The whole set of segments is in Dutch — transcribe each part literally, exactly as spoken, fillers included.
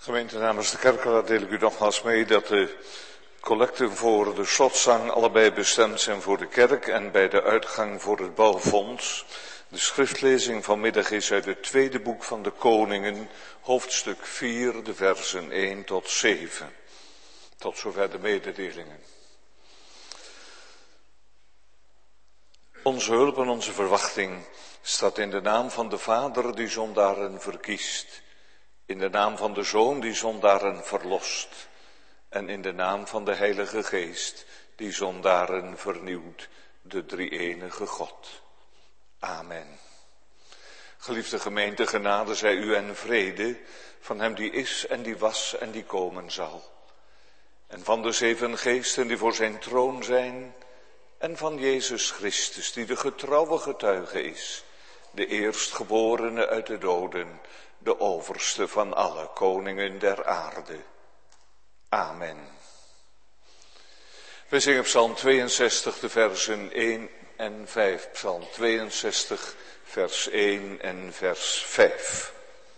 Gemeente, namens de kerkraad deel ik u nogmaals mee dat de collecten voor de slotzang allebei bestemd zijn voor de kerk en bij de uitgang voor het bouwfonds. De schriftlezing vanmiddag is uit het tweede boek van de Koningen, hoofdstuk vier, de versen één tot zeven. Tot zover de mededelingen. Onze hulp en onze verwachting staat in de naam van de Vader die zondaren verkiest, in de naam van de Zoon die zondaren verlost en in de naam van de Heilige Geest die zondaren vernieuwt, de drie-enige God. Amen. Geliefde gemeente, genade zij u en vrede van hem die is en die was en die komen zal. En van de zeven geesten die voor zijn troon zijn en van Jezus Christus die de getrouwe getuige is, de eerstgeborene uit de doden, de overste van alle koningen der aarde. Amen. We zingen Psalm tweeënzestig, de versen één en vijf. Psalm tweeënzestig, vers één en vers vijf.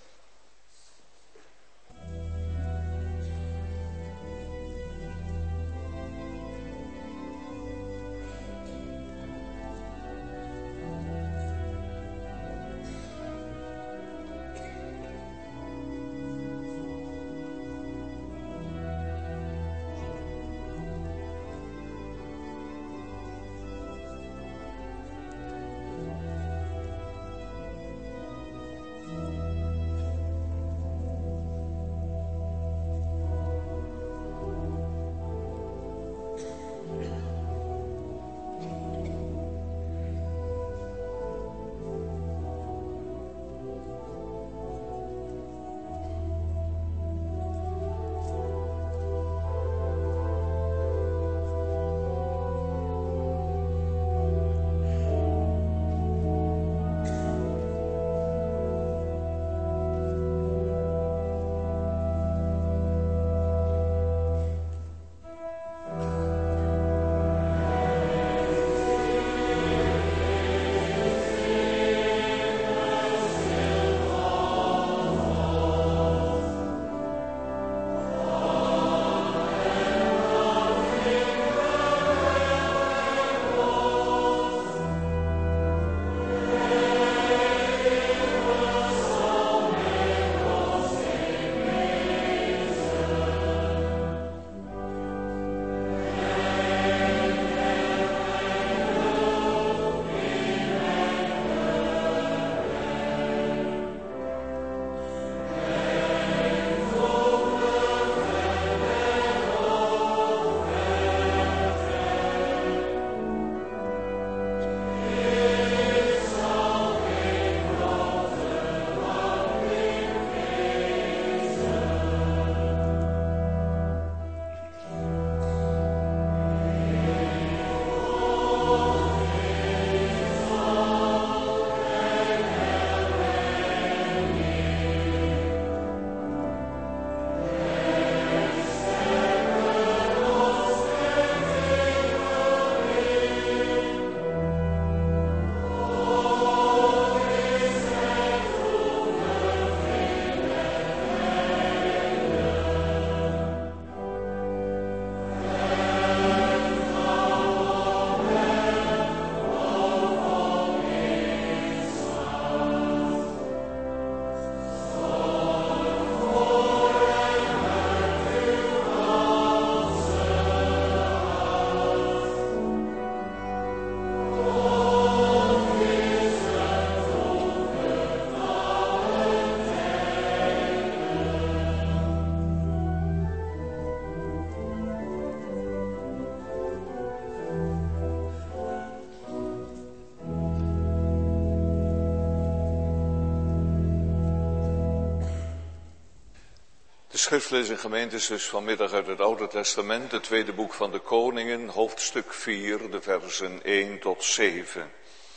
De schriftlezing gemeente is dus vanmiddag uit het Oude Testament, het tweede boek van de Koningen, hoofdstuk vier, de versen één tot zeven.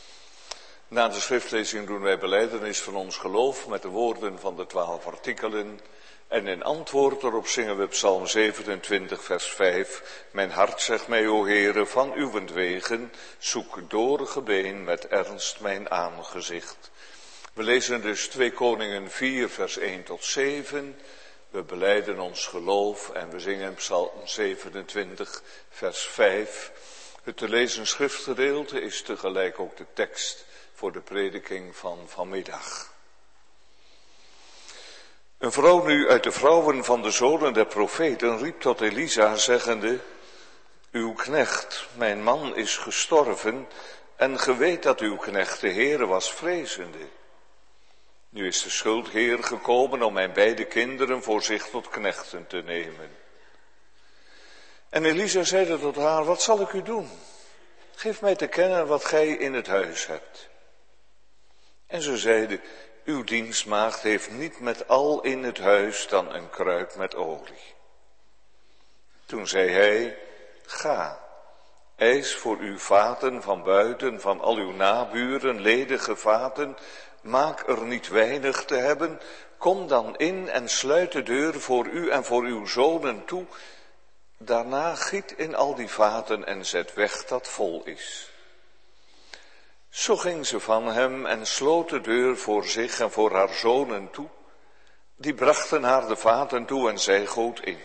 Na de schriftlezing doen wij belijdenis van ons geloof met de woorden van de twaalf artikelen. En in antwoord erop zingen we Psalm zevenentwintig, vers vijf. Mijn hart zegt mij, o Heere, van uwentwegen, zoek doorgebeen met ernst mijn aangezicht. We lezen dus twee Koningen vier, vers één tot zeven. We belijden ons geloof en we zingen Psalm zevenentwintig, vers vijf. Het te lezen schriftgedeelte is tegelijk ook de tekst voor de prediking van vanmiddag. Een vrouw nu uit de vrouwen van de zonen der profeten riep tot Elisa zeggende: uw knecht, mijn man, is gestorven en ge weet dat uw knecht de Heere was vrezende. Nu is de schuldheer gekomen om mijn beide kinderen voor zich tot knechten te nemen. En Elisa zeide tot haar: wat zal ik u doen? Geef mij te kennen wat gij in het huis hebt. En ze zeide: uw dienstmaagd heeft niet met al in het huis dan een kruik met olie. Toen zei hij: ga, eis voor uw vaten van buiten, van al uw naburen, ledige vaten, maak er niet weinig te hebben, kom dan in en sluit de deur voor u en voor uw zonen toe. Daarna giet in al die vaten en zet weg dat vol is. Zo ging ze van hem en sloot de deur voor zich en voor haar zonen toe. Die brachten haar de vaten toe en zij goot in.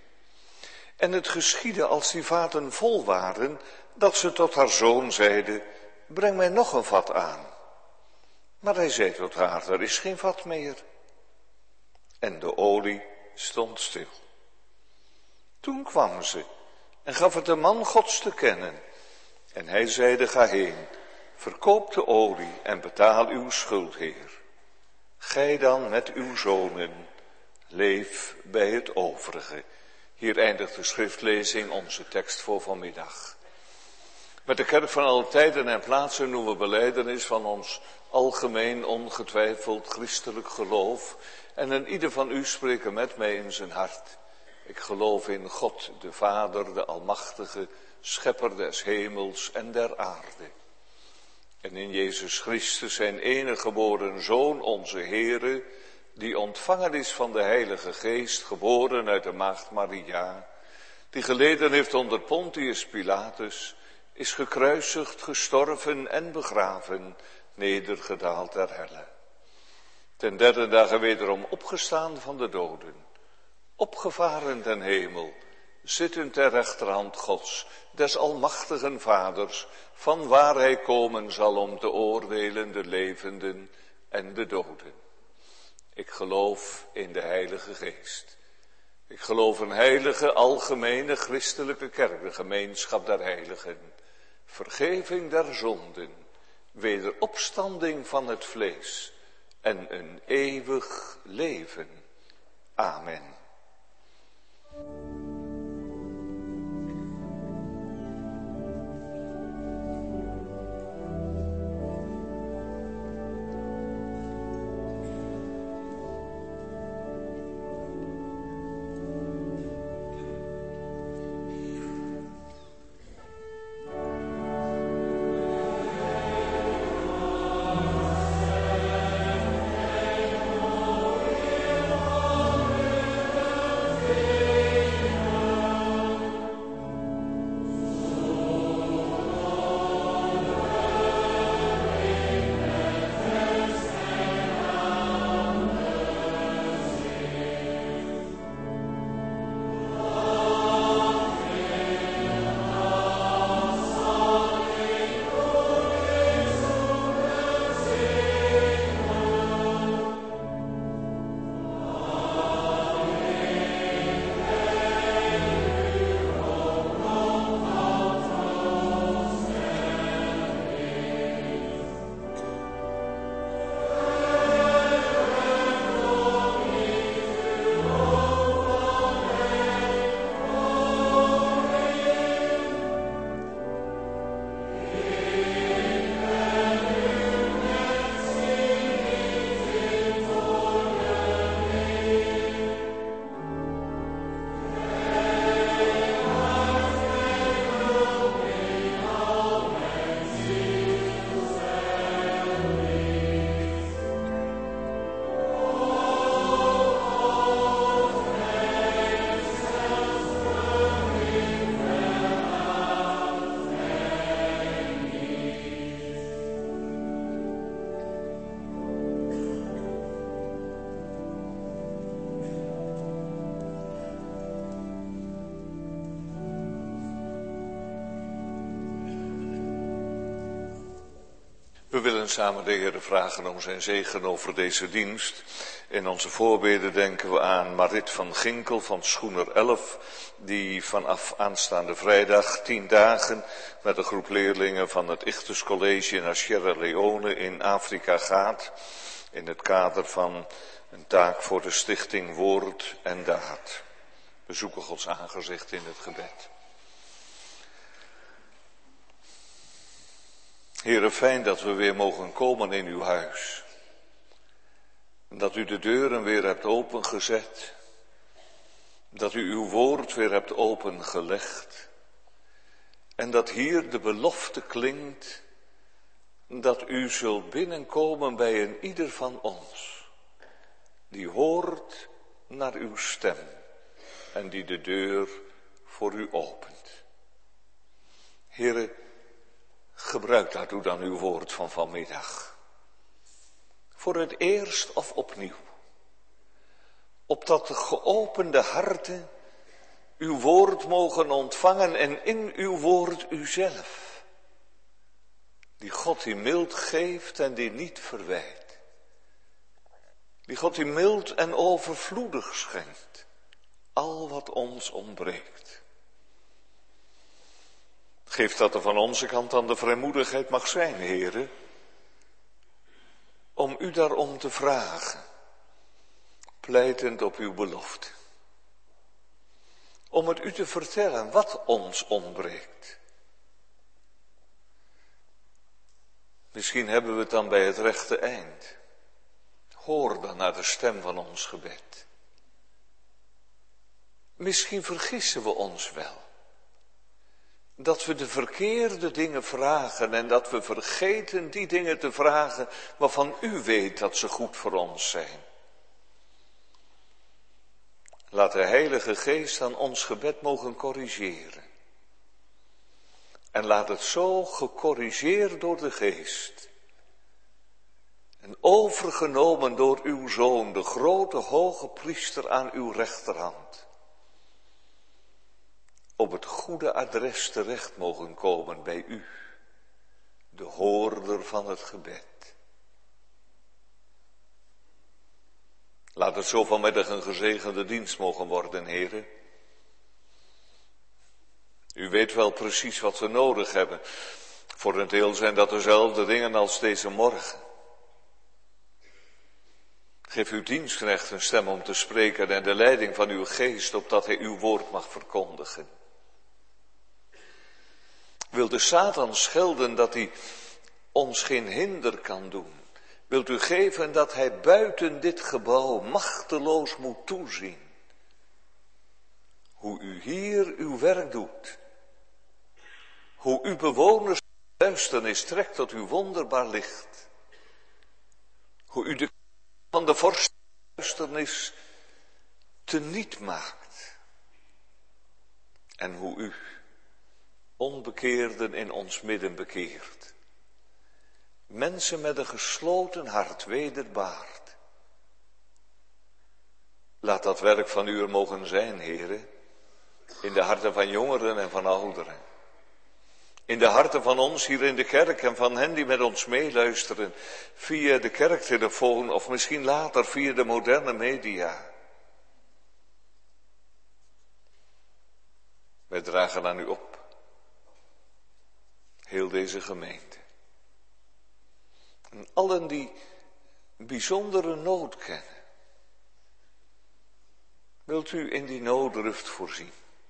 En het geschiedde als die vaten vol waren, dat ze tot haar zoon zeide: breng mij nog een vat aan. Maar hij zei tot haar: er is geen vat meer. En de olie stond stil. Toen kwam ze en gaf het de man Gods te kennen. En hij zeide: ga heen, verkoop de olie en betaal uw schuldheer. Gij dan met uw zonen, leef bij het overige. Hier eindigt de schriftlezing, onze tekst voor vanmiddag. Met de kerk van alle tijden en plaatsen doen we belijdenis van ons algemeen ongetwijfeld christelijk geloof. En een ieder van u spreekt met mij in zijn hart: ik geloof in God, de Vader, de Almachtige, Schepper des hemels en der aarde. En in Jezus Christus, zijn enige geboren Zoon, onze Heere, die ontvangen is van de Heilige Geest, geboren uit de maagd Maria, die geleden heeft onder Pontius Pilatus, is gekruisigd, gestorven en begraven, nedergedaald ter helle. Ten derde dagen wederom opgestaan van de doden, opgevaren ten hemel, zittend ter rechterhand Gods, des almachtigen Vaders, van waar hij komen zal om te oordelen de levenden en de doden. Ik geloof in de Heilige Geest. Ik geloof een heilige, algemene, christelijke kerk, de gemeenschap der heiligen, vergeving der zonden, wederopstanding van het vlees en een eeuwig leven. Amen. We willen samen de Heer vragen om zijn zegen over deze dienst. In onze voorbeden denken we aan Marit van Ginkel van Schoener elf, die vanaf aanstaande vrijdag tien dagen met een groep leerlingen van het Ichthus College naar Sierra Leone in Afrika gaat, in het kader van een taak voor de stichting Woord en Daad. We zoeken Gods aangezicht in het gebed. Heere, fijn dat we weer mogen komen in uw huis. Dat u de deuren weer hebt opengezet. Dat u uw woord weer hebt opengelegd. En dat hier de belofte klinkt dat u zult binnenkomen bij een ieder van ons. Die hoort naar uw stem en die de deur voor u opent. Heere, gebruik daartoe dan uw woord van vanmiddag. Voor het eerst of opnieuw. Opdat de geopende harten uw woord mogen ontvangen en in uw woord uzelf. Die God die mild geeft en die niet verwijt. Die God die mild en overvloedig schenkt. Al wat ons ontbreekt. Geef dat er van onze kant dan de vrijmoedigheid mag zijn, Heere, om u daarom te vragen, pleitend op uw belofte. Om het u te vertellen wat ons ontbreekt. Misschien hebben we het dan bij het rechte eind. Hoor dan naar de stem van ons gebed. Misschien vergissen we ons wel. Dat we de verkeerde dingen vragen en dat we vergeten die dingen te vragen waarvan u weet dat ze goed voor ons zijn. Laat de Heilige Geest aan ons gebed mogen corrigeren. En laat het zo gecorrigeerd door de Geest en overgenomen door uw Zoon, de grote hoge priester aan uw rechterhand, op het goede adres terecht mogen komen bij u, de hoorder van het gebed. Laat het zo vanmiddag een gezegende dienst mogen worden, heren. U weet wel precies wat we nodig hebben. Voor een deel zijn dat dezelfde dingen als deze morgen. Geef uw dienstknecht een stem om te spreken en de leiding van uw geest, opdat hij uw woord mag verkondigen. Wil de Satan schelden dat hij ons geen hinder kan doen? Wilt u geven dat hij buiten dit gebouw machteloos moet toezien? Hoe u hier uw werk doet. Hoe u bewoners duisternis trekt tot uw wonderbaar licht. Hoe u de van de vorst duisternis teniet maakt. En hoe u onbekeerden in ons midden bekeert. Mensen met een gesloten hart wederbaart. Laat dat werk van u er mogen zijn, heren, in de harten van jongeren en van ouderen. In de harten van ons hier in de kerk en van hen die met ons meeluisteren via de kerktelefoon of misschien later via de moderne media. Wij dragen aan u op. Heel deze gemeente. En allen die bijzondere nood kennen. Wilt u in die nooddruft voorzien?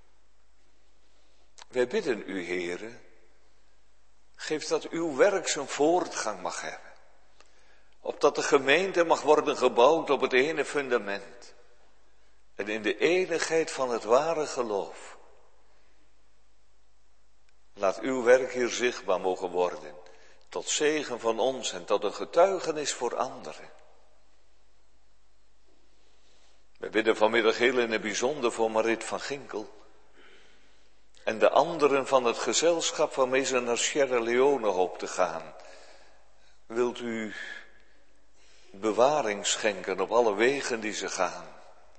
Wij bidden u, Heere, geef dat uw werk zijn voortgang mag hebben. Opdat de gemeente mag worden gebouwd op het ene fundament. En in de enigheid van het ware geloof. Laat uw werk hier zichtbaar mogen worden. Tot zegen van ons en tot een getuigenis voor anderen. We bidden vanmiddag heel in het bijzonder voor Marit van Ginkel. En de anderen van het gezelschap waarmee ze naar Sierra Leone hoopt te gaan. Wilt u bewaring schenken op alle wegen die ze gaan.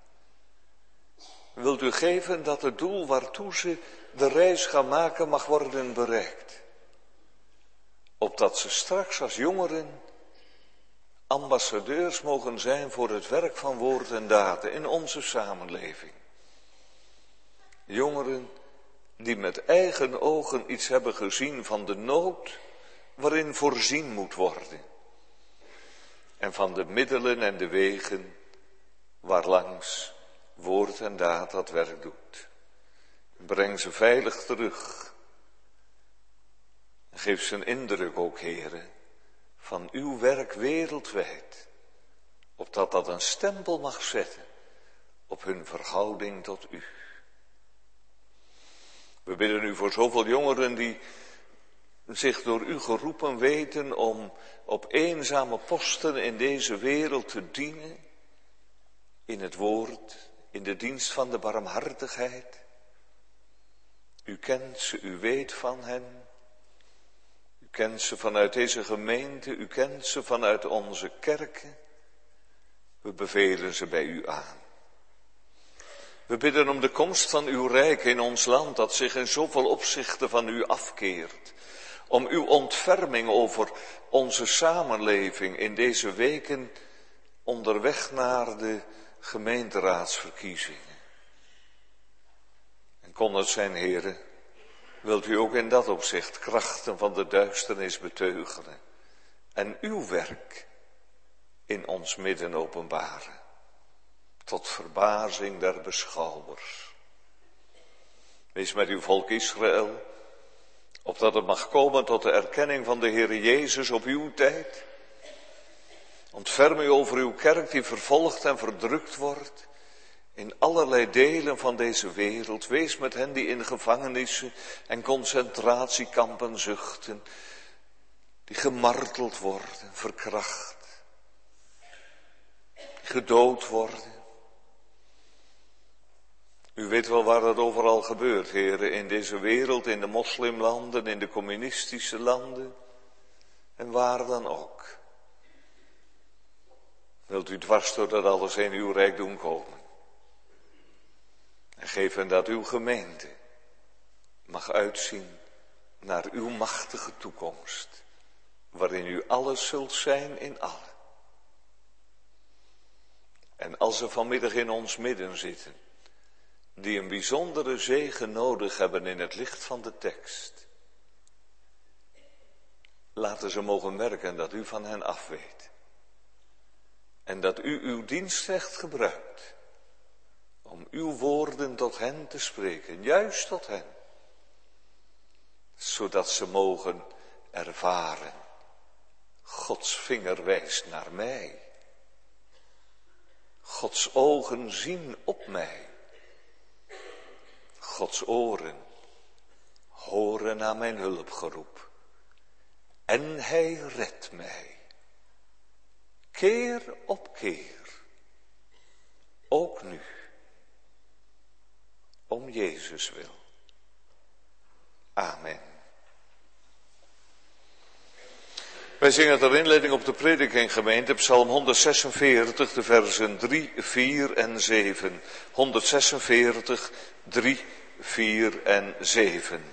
Wilt u geven dat het doel waartoe ze de reis gaan maken mag worden bereikt. Opdat opdat ze straks als jongeren ambassadeurs mogen zijn voor het werk van woord en daden in onze samenleving. Jongeren die met eigen ogen iets hebben gezien van de nood waarin voorzien moet worden. En van de middelen en de wegen waarlangs woord en daad dat werk doet. Breng ze veilig terug. En geef ze een indruk ook, heren, van uw werk wereldwijd. Opdat dat een stempel mag zetten op hun verhouding tot u. We bidden u voor zoveel jongeren die zich door u geroepen weten om op eenzame posten in deze wereld te dienen. In het woord, in de dienst van de barmhartigheid. U kent ze, u weet van hen. U kent ze vanuit deze gemeente, u kent ze vanuit onze kerken. We bevelen ze bij u aan. We bidden om de komst van uw rijk in ons land, dat zich in zoveel opzichten van u afkeert. Om uw ontferming over onze samenleving in deze weken onderweg naar de gemeenteraadsverkiezingen. En kon het zijn, heren, wilt u ook in dat opzicht krachten van de duisternis beteugelen en uw werk in ons midden openbaren, tot verbazing der beschouwers. Wees met uw volk Israël, opdat het mag komen tot de erkenning van de Heere Jezus op uw tijd. Ontferm u over uw kerk die vervolgd en verdrukt wordt in allerlei delen van deze wereld. Wees met hen die in gevangenissen en concentratiekampen zuchten, die gemarteld worden, verkracht, gedood worden. U weet wel waar dat overal gebeurt, heren, in deze wereld, in de moslimlanden, in de communistische landen en waar dan ook. Wilt u dwars door dat alles in uw rijk doen komen. En geef hen dat uw gemeente mag uitzien naar uw machtige toekomst, waarin u alles zult zijn in allen. En als er vanmiddag in ons midden zitten, die een bijzondere zegen nodig hebben in het licht van de tekst, laten ze mogen merken dat u van hen afweet. En dat u uw dienstrecht gebruikt om uw woorden tot hen te spreken, juist tot hen. Zodat ze mogen ervaren, Gods vinger wijst naar mij. Gods ogen zien op mij. Gods oren horen naar mijn hulpgeroep. En hij redt mij. Keer op keer. Ook nu. Om Jezus wil. Amen. Wij zingen ter inleiding op de prediking gemeente Psalm honderdzesenveertig, de versen drie, vier en zeven. honderdzesenveertig, drie, vier en zeven.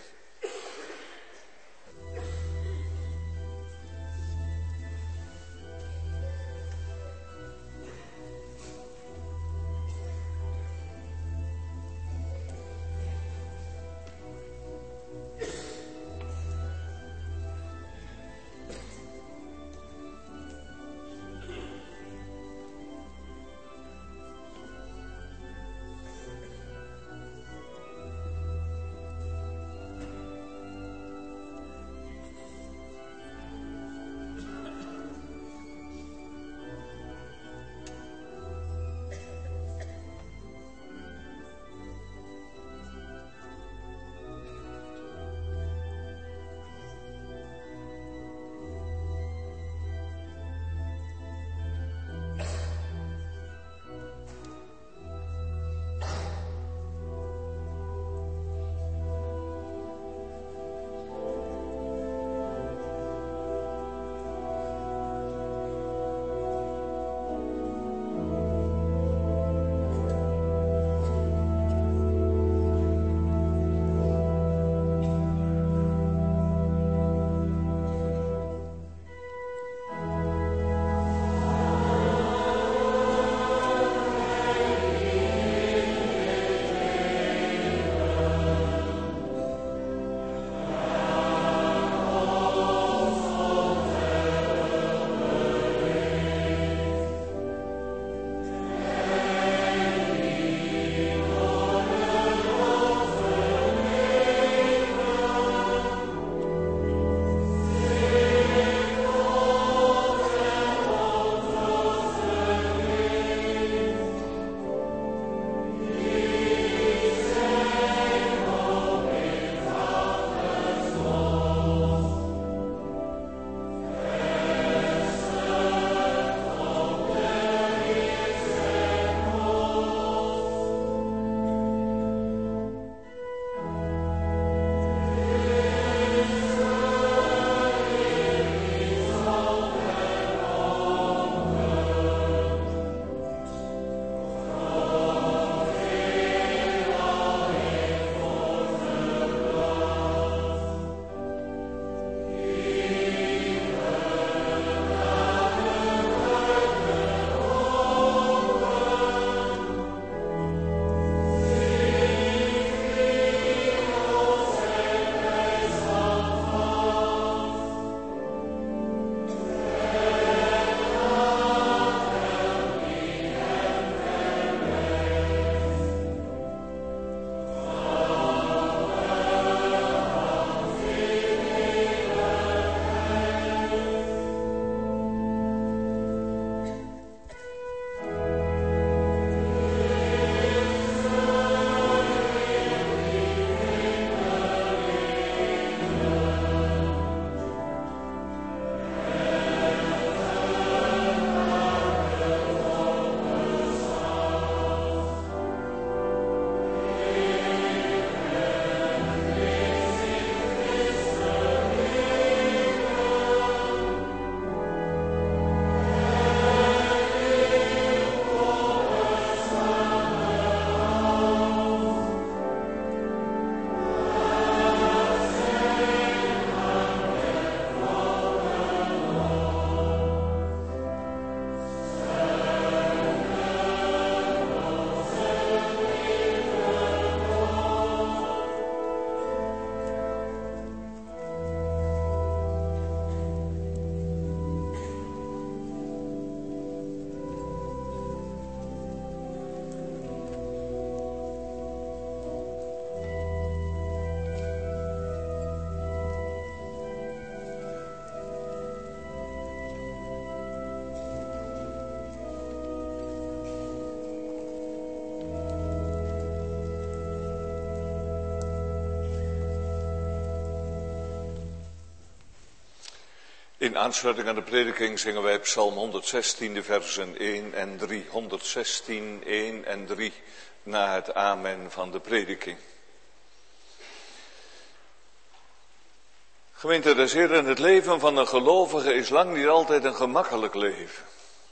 In aansluiting aan de prediking zingen wij Psalm honderdzestien, de versen één en drie. honderdzestien, één en drie, na het amen van de prediking. Gemeente des Heeren, het leven van een gelovige is lang niet altijd een gemakkelijk leven.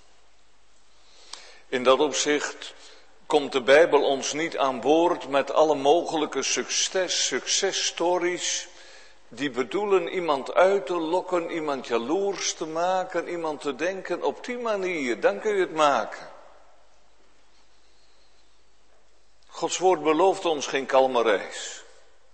In dat opzicht komt de Bijbel ons niet aan boord met alle mogelijke succes, successtories die bedoelen iemand uit te lokken, iemand jaloers te maken, iemand te denken op die manier, dan kun je het maken. Gods woord belooft ons geen kalme reis.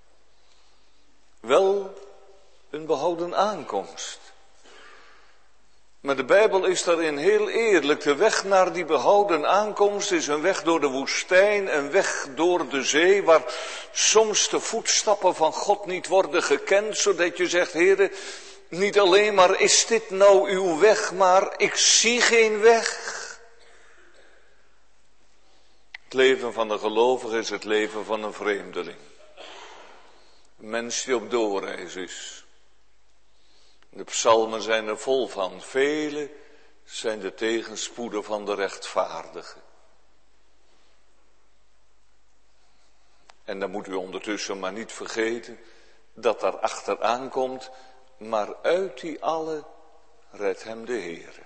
Wel een behouden aankomst. Maar de Bijbel is daarin heel eerlijk. De weg naar die behouden aankomst is een weg door de woestijn, een weg door de zee, waar soms de voetstappen van God niet worden gekend, zodat je zegt, Heere, niet alleen maar is dit nou uw weg, maar ik zie geen weg. Het leven van een gelovige is het leven van een vreemdeling. Een mens die op doorreis is. De psalmen zijn er vol van. Vele zijn de tegenspoeden van de rechtvaardigen. En dan moet u ondertussen maar niet vergeten dat daar achteraan komt, maar uit die alle redt hem de Heere.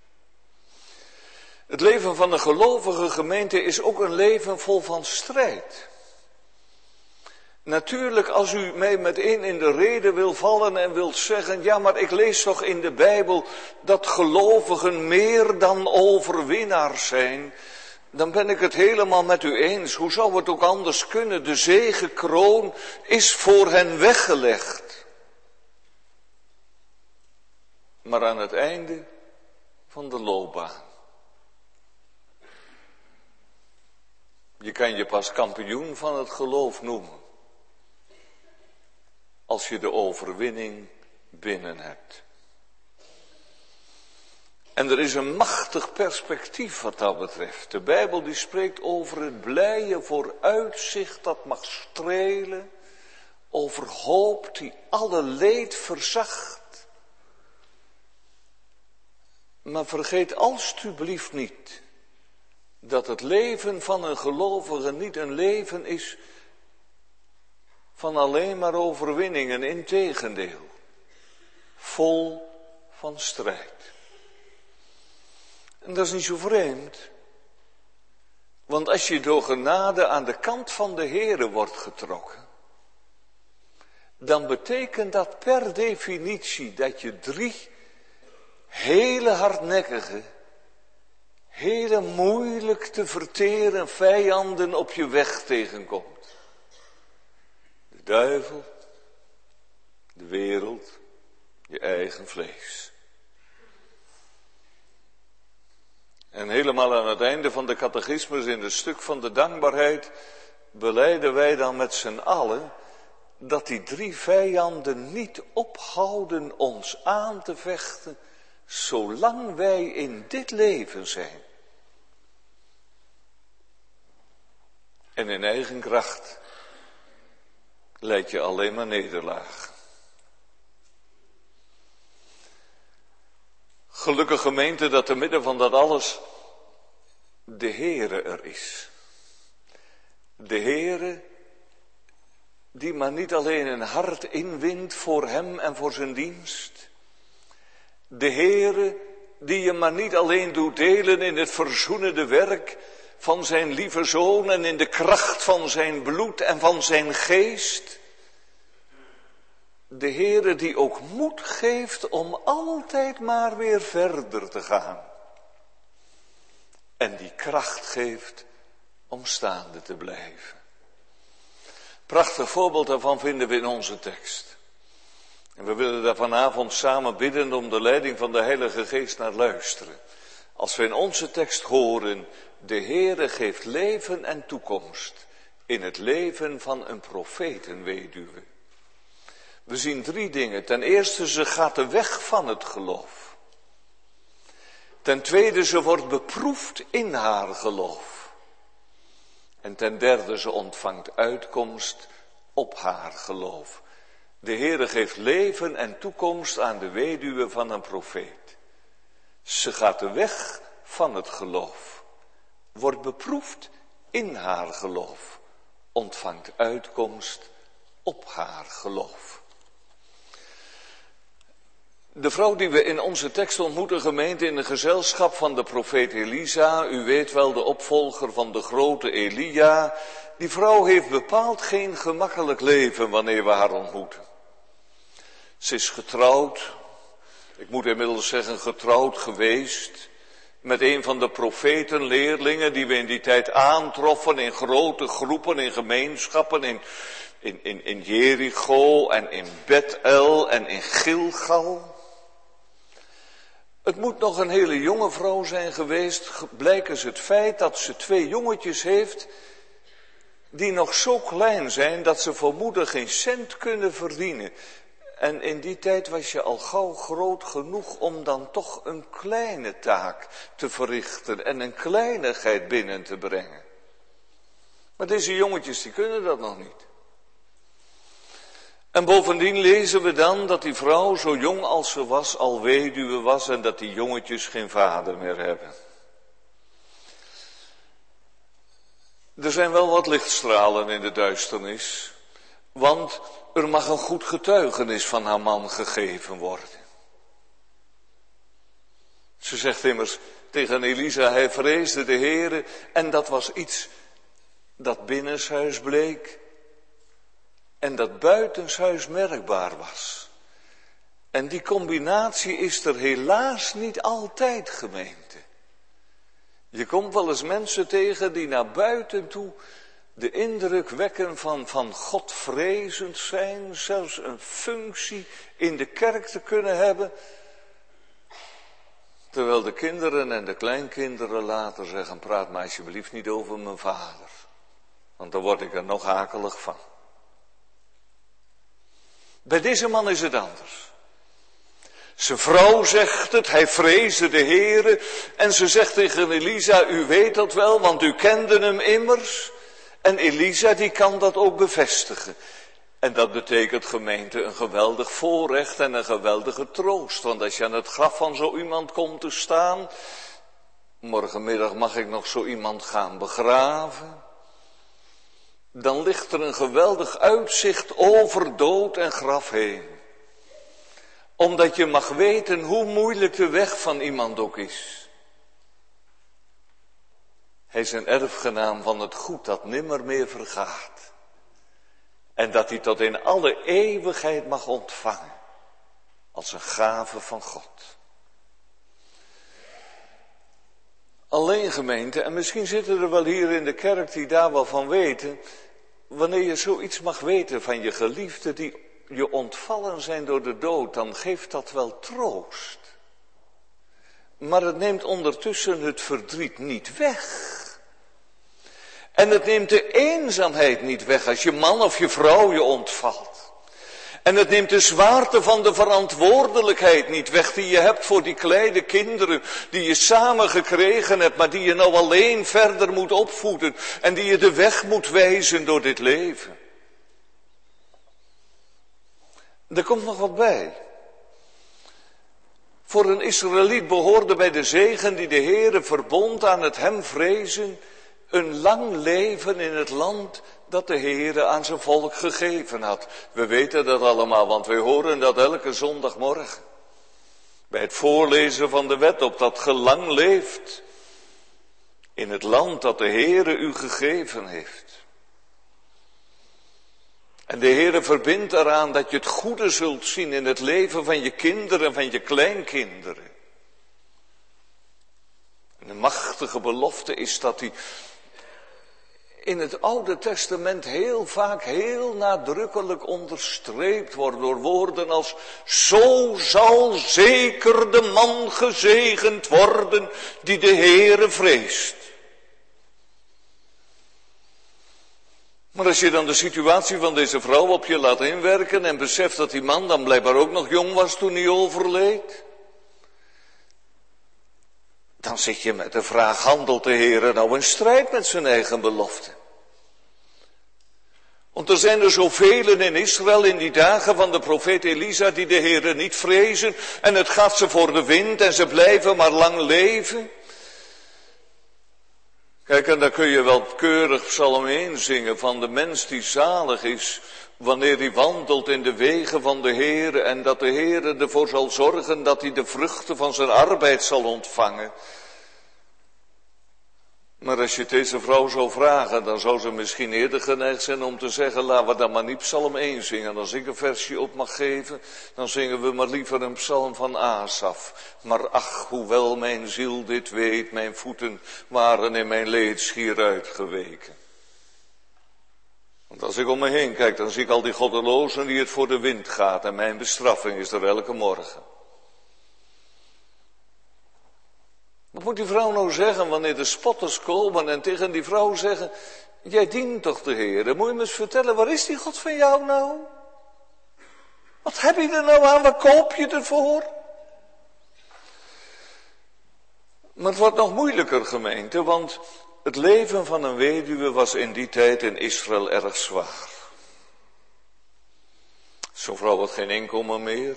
Het leven van een gelovige gemeente is ook een leven vol van strijd. Natuurlijk, als u mij meteen in de rede wil vallen en wilt zeggen, ja, maar ik lees toch in de Bijbel dat gelovigen meer dan overwinnaars zijn, dan ben ik het helemaal met u eens. Hoe zou het ook anders kunnen? De zegekroon is voor hen weggelegd. Maar aan het einde van de loopbaan. Je kan je pas kampioen van het geloof noemen. Als je de overwinning binnen hebt. En er is een machtig perspectief wat dat betreft. De Bijbel die spreekt over het blije vooruitzicht dat mag strelen. Over hoop die alle leed verzacht. Maar vergeet alstublieft niet dat het leven van een gelovige niet een leven is van alleen maar overwinningen, integendeel, vol van strijd. En dat is niet zo vreemd, want als je door genade aan de kant van de Heere wordt getrokken, dan betekent dat per definitie dat je drie hele hardnekkige, hele moeilijk te verteren vijanden op je weg tegenkomt. De duivel, de wereld, je eigen vlees. En helemaal aan het einde van de catechismus in het stuk van de dankbaarheid belijden wij dan met z'n allen dat die drie vijanden niet ophouden ons aan te vechten zolang wij in dit leven zijn. En in eigen kracht leidt je alleen maar nederlaag. Gelukkig gemeente dat te midden van dat alles de Heere er is. De Heere die maar niet alleen een hart inwint voor hem en voor zijn dienst. De Heere die je maar niet alleen doet delen in het verzoenende werk van zijn lieve Zoon en in de kracht van zijn bloed en van zijn geest. De Heere die ook moed geeft om altijd maar weer verder te gaan. En die kracht geeft om staande te blijven. Prachtig voorbeeld daarvan vinden we in onze tekst. En we willen daar vanavond samen bidden om de leiding van de Heilige Geest naar luisteren. Als we in onze tekst horen, de Heere geeft leven en toekomst in het leven van een profetenweduwe. We zien drie dingen. Ten eerste, ze gaat de weg van het geloof. Ten tweede, ze wordt beproefd in haar geloof. En ten derde, ze ontvangt uitkomst op haar geloof. De Heere geeft leven en toekomst aan de weduwe van een profeet. Ze gaat de weg van het geloof, wordt beproefd in haar geloof, ontvangt uitkomst op haar geloof. De vrouw die we in onze tekst ontmoeten, gemeente, in de gezelschap van de profeet Elisa, u weet wel, de opvolger van de grote Elia, die vrouw heeft bepaald geen gemakkelijk leven wanneer we haar ontmoeten. Ze is getrouwd, ik moet inmiddels zeggen getrouwd geweest, met een van de profetenleerlingen die we in die tijd aantroffen in grote groepen, in gemeenschappen, in, in, in, in Jericho en in Bethel en in Gilgal. Het moet nog een hele jonge vrouw zijn geweest, blijkens het feit dat ze twee jongetjes heeft die nog zo klein zijn dat ze voor moeder geen cent kunnen verdienen. En in die tijd was je al gauw groot genoeg om dan toch een kleine taak te verrichten en een kleinigheid binnen te brengen. Maar deze jongetjes die kunnen dat nog niet. En bovendien lezen we dan dat die vrouw, zo jong als ze was, al weduwe was en dat die jongetjes geen vader meer hebben. Er zijn wel wat lichtstralen in de duisternis, want er mag een goed getuigenis van haar man gegeven worden. Ze zegt immers tegen Elisa, hij vreesde de Heere, en dat was iets dat binnenshuis bleek en dat buitenshuis merkbaar was. En die combinatie is er helaas niet altijd, gemeente. Je komt wel eens mensen tegen die naar buiten toe de indruk wekken van, van godvrezend zijn, zelfs een functie in de kerk te kunnen hebben, terwijl de kinderen en de kleinkinderen later zeggen, praat maar alsjeblieft niet over mijn vader, want dan word ik er nog akelig van. Bij deze man is het anders. Zijn vrouw zegt het, hij vreesde de Heere, en ze zegt tegen Elisa, u weet dat wel, want u kende hem immers. En Elisa die kan dat ook bevestigen. En dat betekent, gemeente, een geweldig voorrecht en een geweldige troost. Want als je aan het graf van zo iemand komt te staan, morgenmiddag mag ik nog zo iemand gaan begraven, dan ligt er een geweldig uitzicht over dood en graf heen. Omdat je mag weten hoe moeilijk de weg van iemand ook is. Hij is een erfgenaam van het goed dat nimmer meer vergaat. En dat hij tot in alle eeuwigheid mag ontvangen. Als een gave van God. Alleen, gemeente, en misschien zitten er wel hier in de kerk die daar wel van weten, wanneer je zoiets mag weten van je geliefde die je ontvallen zijn door de dood, dan geeft dat wel troost. Maar het neemt ondertussen het verdriet niet weg. En het neemt de eenzaamheid niet weg als je man of je vrouw je ontvalt. En het neemt de zwaarte van de verantwoordelijkheid niet weg die je hebt voor die kleine kinderen die je samen gekregen hebt, maar die je nou alleen verder moet opvoeden en die je de weg moet wijzen door dit leven. Er komt nog wat bij. Voor een Israëliet behoorde bij de zegen die de Heere verbond aan het hem vrezen, een lang leven in het land dat de Heere aan zijn volk gegeven had. We weten dat allemaal, want wij horen dat elke zondagmorgen. Bij het voorlezen van de wet, op dat ge lang leeft in het land dat de Heere u gegeven heeft. En de Heere verbindt eraan dat je het goede zult zien in het leven van je kinderen en van je kleinkinderen. En de machtige belofte is dat die in het Oude Testament heel vaak heel nadrukkelijk onderstreept wordt door woorden als zo zal zeker de man gezegend worden die de Heere vreest. Maar als je dan de situatie van deze vrouw op je laat inwerken en beseft dat die man dan blijkbaar ook nog jong was toen hij overleed, dan zit je met de vraag, handelt de Heere nou in strijd met zijn eigen belofte? Want er zijn er zoveel in Israël in die dagen van de profeet Elisa die de Heere niet vrezen. En het gaat ze voor de wind en ze blijven maar lang leven. Kijk, en dan kun je wel keurig Psalm één zingen van de mens die zalig is, wanneer hij wandelt in de wegen van de Heere en dat de Heere ervoor zal zorgen dat hij de vruchten van zijn arbeid zal ontvangen. Maar als je deze vrouw zou vragen, dan zou ze misschien eerder geneigd zijn om te zeggen, laten we dan maar niet Psalm één zingen. Als ik een versje op mag geven, dan zingen we maar liever een psalm van Asaf. Maar ach, hoewel mijn ziel dit weet, mijn voeten waren in mijn leed schier uitgeweken. Want als ik om me heen kijk, dan zie ik al die goddelozen die het voor de wind gaat en mijn bestraffing is er elke morgen. Wat moet die vrouw nou zeggen wanneer de spotters komen en tegen die vrouw zeggen, jij dient toch de Heer? Moet je me eens vertellen, waar is die God van jou nou? Wat heb je er nou aan, wat koop je ervoor? Maar het wordt nog moeilijker, gemeente, want het leven van een weduwe was in die tijd in Israël erg zwaar. Zo'n vrouw had geen inkomen meer.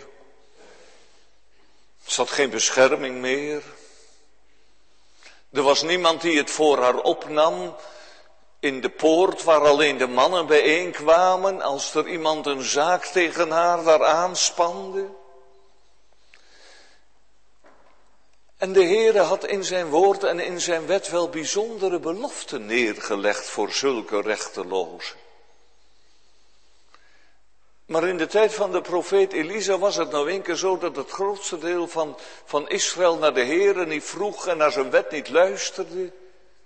Ze had geen bescherming meer. Er was niemand die het voor haar opnam in de poort waar alleen de mannen bijeenkwamen als er iemand een zaak tegen haar daar aanspande. En de Heere had in zijn woord en in zijn wet wel bijzondere beloften neergelegd voor zulke rechtelozen. Maar in de tijd van de profeet Elisa was het nou een keer zo dat het grootste deel van, van Israël naar de Heere niet vroeg en naar zijn wet niet luisterde.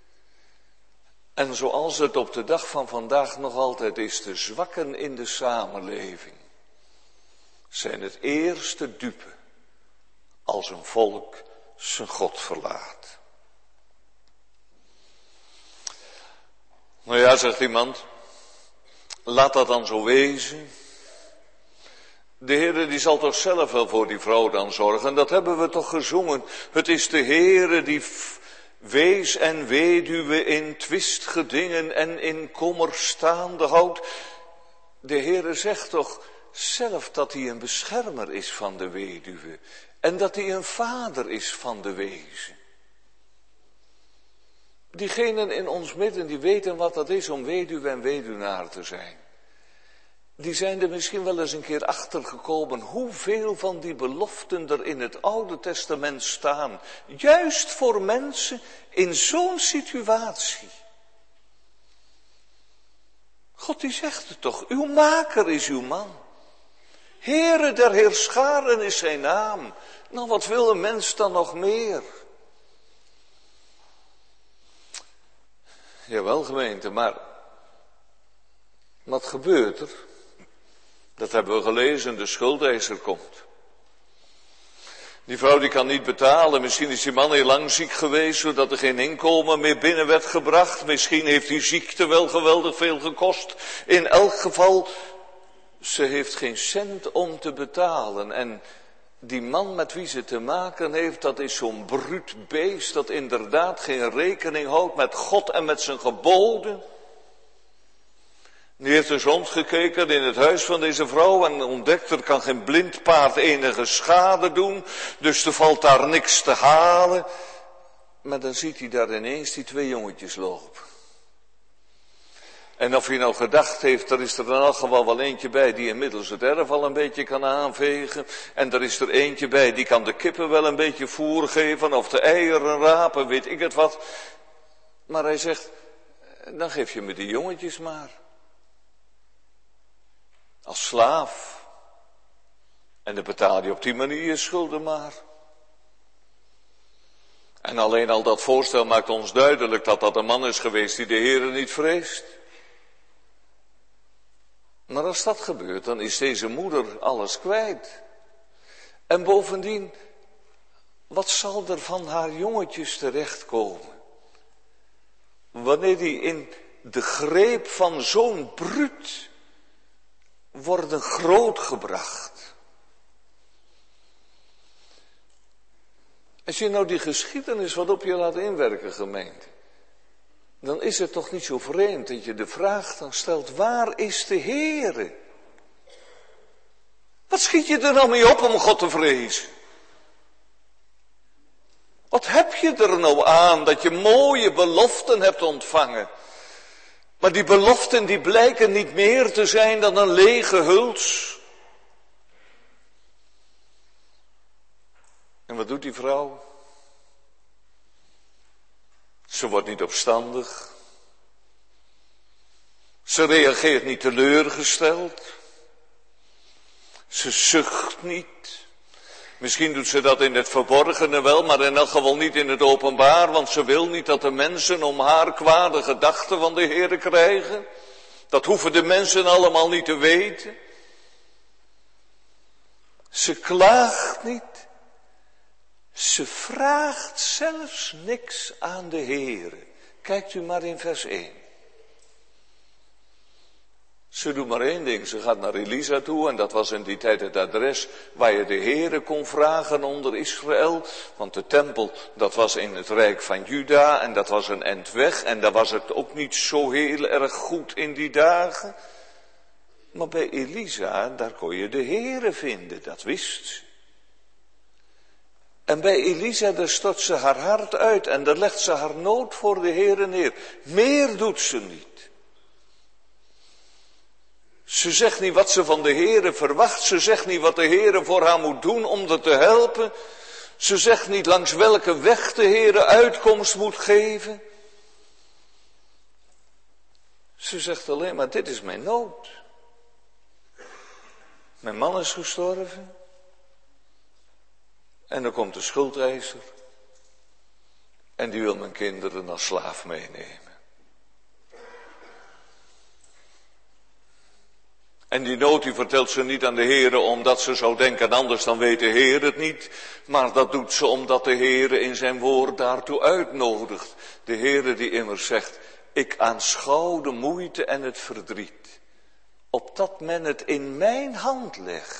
En zoals het op de dag van vandaag nog altijd is, de zwakken in de samenleving zijn het eerste dupe als een volk zijn God verlaat. Nou ja, zegt iemand, laat dat dan zo wezen. De Heere die zal toch zelf wel voor die vrouw dan zorgen. Dat hebben we toch gezongen. Het is de Heere die wees en weduwe in twistgedingen en in kommer staande houdt. De Heere zegt toch zelf dat hij een beschermer is van de weduwe. En dat hij een vader is van de wezen. Diegenen in ons midden die weten wat dat is om weduwe en weduwnaar te zijn. Die zijn er misschien wel eens een keer achter gekomen hoeveel van die beloften er in het Oude Testament staan. Juist voor mensen in zo'n situatie. God die zegt het toch, uw maker is uw man. Heere der Heerscharen is zijn naam. Nou, wat wil een mens dan nog meer? Jawel, gemeente, maar wat gebeurt er? Dat hebben we gelezen, de schuldeiser komt. Die vrouw die kan niet betalen, misschien is die man heel lang ziek geweest, zodat er geen inkomen meer binnen werd gebracht. Misschien heeft die ziekte wel geweldig veel gekost. In elk geval, ze heeft geen cent om te betalen. En die man met wie ze te maken heeft, dat is zo'n bruut beest dat inderdaad geen rekening houdt met God en met zijn geboden. Die heeft dus rondgekeken in het huis van deze vrouw en ontdekt, er kan geen blind paard enige schade doen, dus er valt daar niks te halen. Maar dan ziet hij daar ineens die twee jongetjes lopen. En of hij nou gedacht heeft, er is er in elk geval wel eentje bij die inmiddels het erf al een beetje kan aanvegen. En er is er eentje bij die kan de kippen wel een beetje voer geven of de eieren rapen, weet ik het wat. Maar hij zegt, dan geef je me die jongetjes maar. Als slaaf. En dan betaal je op die manier je schulden maar. En alleen al dat voorstel maakt ons duidelijk dat dat een man is geweest die de Heere niet vreest. Maar als dat gebeurt, dan is deze moeder alles kwijt. En bovendien, wat zal er van haar jongetjes terechtkomen? Wanneer die in de greep van zo'n bruut worden grootgebracht. Als je nou die geschiedenis wat op je laat inwerken, gemeente. dan is het toch niet zo vreemd dat je de vraag dan stelt, waar is de Heere? Wat schiet je er nou mee op om God te vrezen? Wat heb je er nou aan dat je mooie beloften hebt ontvangen? Maar die beloften die blijken niet meer te zijn dan een lege huls. En wat doet die vrouw? Ze wordt niet opstandig. Ze reageert niet teleurgesteld. Ze zucht niet. Misschien doet ze dat in het verborgene wel, maar in elk geval niet in het openbaar, want ze wil niet dat de mensen om haar kwade gedachten van de Heere krijgen. Dat hoeven de mensen allemaal niet te weten. Ze klaagt niet. Ze vraagt zelfs niks aan de Heere. Kijkt u maar in vers één. Ze doet maar één ding, ze gaat naar Elisa toe en dat was in die tijd het adres waar je de Heere kon vragen onder Israël. Want de tempel, dat was in het rijk van Juda en dat was een end weg en daar was het ook niet zo heel erg goed in die dagen. Maar bij Elisa, daar kon je de Heere vinden, dat wist ze. En bij Elisa, daar stort ze haar hart uit en daar legt ze haar nood voor de Heere neer. Meer doet ze niet. Ze zegt niet wat ze van de Heere verwacht. Ze zegt niet wat de Heere voor haar moet doen om haar te helpen. Ze zegt niet langs welke weg de Heere uitkomst moet geven. Ze zegt alleen maar, dit is mijn nood. Mijn man is gestorven. En dan komt de schuldeiser. En die wil mijn kinderen als slaaf meenemen. En die nood die vertelt ze niet aan de Heere omdat ze zou denken, anders dan weet de Heer het niet. Maar dat doet ze omdat de Heere in zijn woord daartoe uitnodigt. De Heere die immers zegt, ik aanschouw de moeite en het verdriet. Opdat men het in mijn hand legt.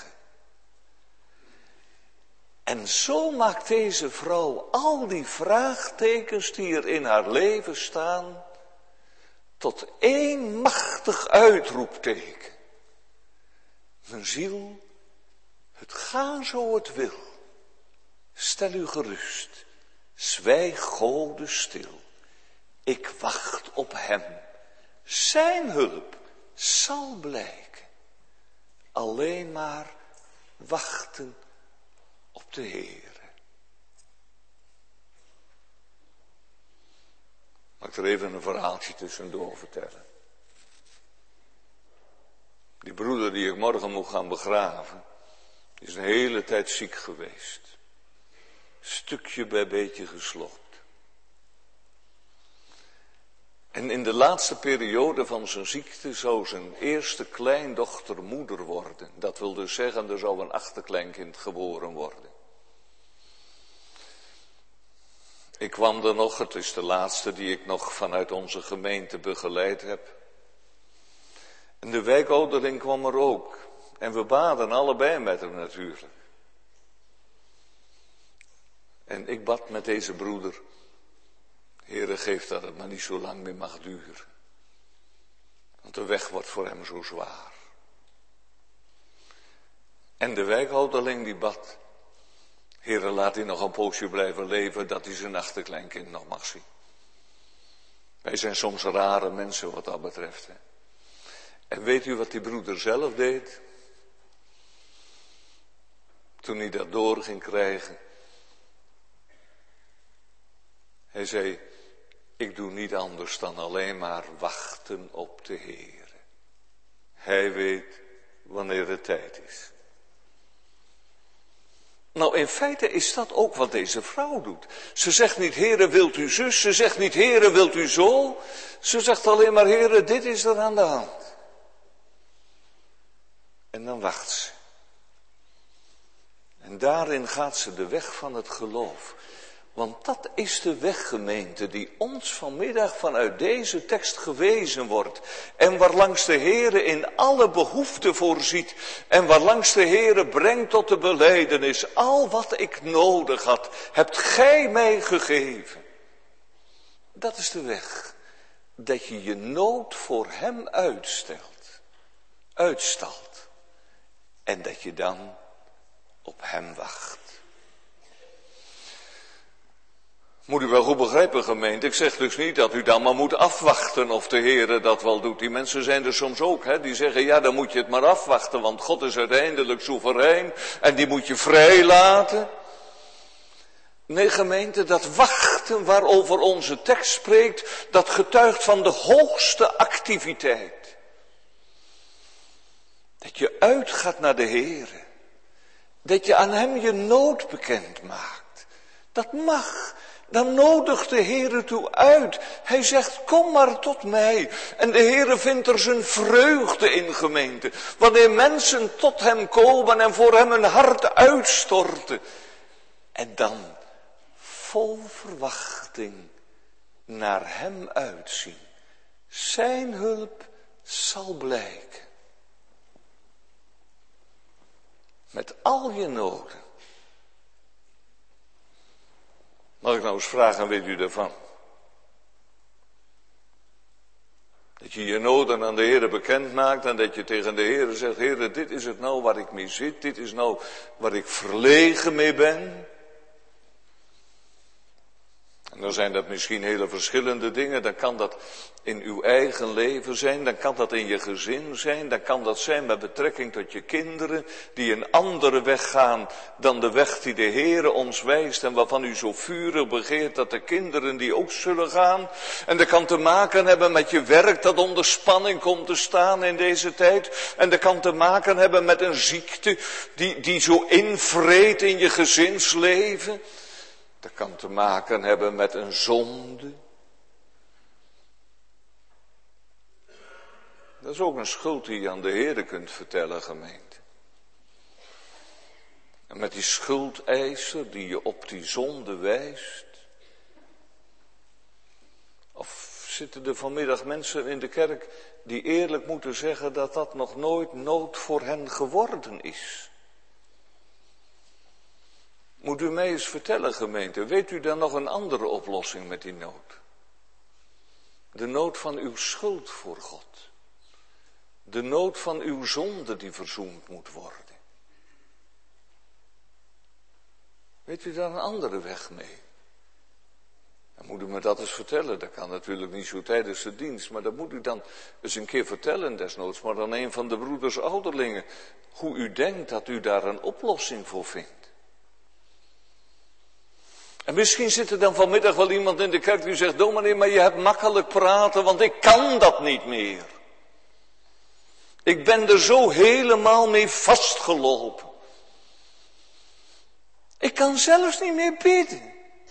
En zo maakt deze vrouw al die vraagtekens die er in haar leven staan, tot één machtig uitroepteken. Mijn ziel, het ga zo het wil. Stel u gerust, zwijg Gode stil. Ik wacht op hem, zijn hulp zal blijken. Alleen maar wachten op de Heere. Mag ik er even een verhaaltje tussendoor vertellen. Die broeder die ik morgen moet gaan begraven, is een hele tijd ziek geweest. Stukje bij beetje geslopt. En in de laatste periode van zijn ziekte zou zijn eerste kleindochter moeder worden. Dat wil dus zeggen, er zou een achterkleinkind geboren worden. Ik kwam er nog, het is de laatste die ik nog vanuit onze gemeente begeleid heb. En de wijkouderling kwam er ook. En we baden allebei met hem natuurlijk. En ik bad met deze broeder. Heere, geef dat het maar niet zo lang meer mag duren. Want de weg wordt voor hem zo zwaar. En de wijkouderling die bad. Heere, laat hij nog een poosje blijven leven, dat hij zijn achterkleinkind nog mag zien. Wij zijn soms rare mensen wat dat betreft. Hè. En weet u wat die broeder zelf deed? Toen hij dat door ging krijgen. Hij zei, ik doe niet anders dan alleen maar wachten op de Heer. Hij weet wanneer het tijd is. Nou, in feite is dat ook wat deze vrouw doet. Ze zegt niet, Heere, wilt u zus? Ze zegt niet, Heere, wilt u zo? Ze zegt alleen maar, Heere, dit is er aan de hand. En dan wacht ze. En daarin gaat ze de weg van het geloof. Want dat is de weg, gemeente, die ons vanmiddag vanuit deze tekst gewezen wordt. En waarlangs de Heere in alle behoeften voorziet. En waarlangs de Heere brengt tot de belijdenis. Al wat ik nodig had, hebt gij mij gegeven. Dat is de weg dat je je nood voor hem uitstelt, uitstalt. En dat je dan op hem wacht. Moet u wel goed begrijpen, gemeente. Ik zeg dus niet dat u dan maar moet afwachten of de Heere dat wel doet. Die mensen zijn er soms ook, hè. Die zeggen, ja, dan moet je het maar afwachten, want God is uiteindelijk soeverein en die moet je vrijlaten. Nee, gemeente, dat wachten waarover onze tekst spreekt, dat getuigt van de hoogste activiteit. Dat je uitgaat naar de Heere. Dat je aan hem je nood bekend maakt. Dat mag. Dan nodigt de Heere toe uit. Hij zegt, kom maar tot mij. En de Heere vindt er zijn vreugde in, gemeente. Wanneer mensen tot hem komen en voor hem hun hart uitstorten. En dan vol verwachting naar hem uitzien. Zijn hulp zal blijken. Met al je noden. Mag ik nou eens vragen, weet u daarvan? Dat je je noden aan de Heere bekend maakt en dat je tegen de Heere zegt, Heere, dit is het nou waar ik mee zit, dit is nou waar ik verlegen mee ben. En dan zijn dat misschien hele verschillende dingen. Dan kan dat in uw eigen leven zijn. Dan kan dat in je gezin zijn. Dan kan dat zijn met betrekking tot je kinderen. Die een andere weg gaan dan de weg die de Heere ons wijst. En waarvan u zo vurig begeert dat de kinderen die ook zullen gaan. En dat kan te maken hebben met je werk dat onder spanning komt te staan in deze tijd. En dat kan te maken hebben met een ziekte die, die zo invreet in je gezinsleven. Dat kan te maken hebben met een zonde. Dat is ook een schuld die je aan de Heere kunt vertellen, gemeente. En met die schuldeiser die je op die zonde wijst. Of zitten er vanmiddag mensen in de kerk die eerlijk moeten zeggen dat dat nog nooit nood voor hen geworden is? Moet u mij eens vertellen, gemeente, weet u dan nog een andere oplossing met die nood? De nood van uw schuld voor God. De nood van uw zonde die verzoend moet worden. Weet u daar een andere weg mee? Dan moet u me dat eens vertellen. Dat kan natuurlijk niet zo tijdens de dienst, maar dat moet u dan eens een keer vertellen, desnoods maar dan een van de broeders ouderlingen. Hoe u denkt dat u daar een oplossing voor vindt. En misschien zit er dan vanmiddag wel iemand in de kerk die zegt, dominee, maar je hebt makkelijk praten, want ik kan dat niet meer. Ik ben er zo helemaal mee vastgelopen. Ik kan zelfs niet meer bidden.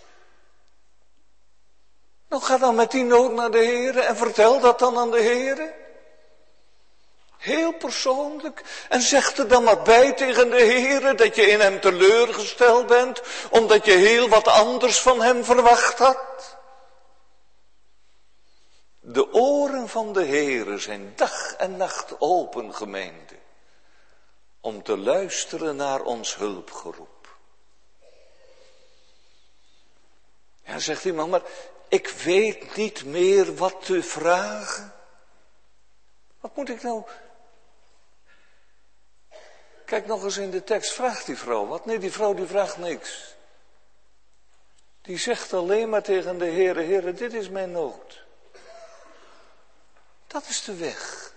Nou, ga dan met die nood naar de Heere en vertel dat dan aan de Heere. Heel persoonlijk. En zeg er dan maar bij tegen de Heere dat je in hem teleurgesteld bent, omdat je heel wat anders van hem verwacht had. De oren van de Heere zijn dag en nacht open, gemeente, om te luisteren naar ons hulpgeroep. Ja, zegt iemand, maar ik weet niet meer wat te vragen. Wat moet ik nou? Kijk nog eens in de tekst, vraagt die vrouw wat? Nee, die vrouw die vraagt niks. Die zegt alleen maar tegen de Heere, Heere, dit is mijn nood. Dat is de weg.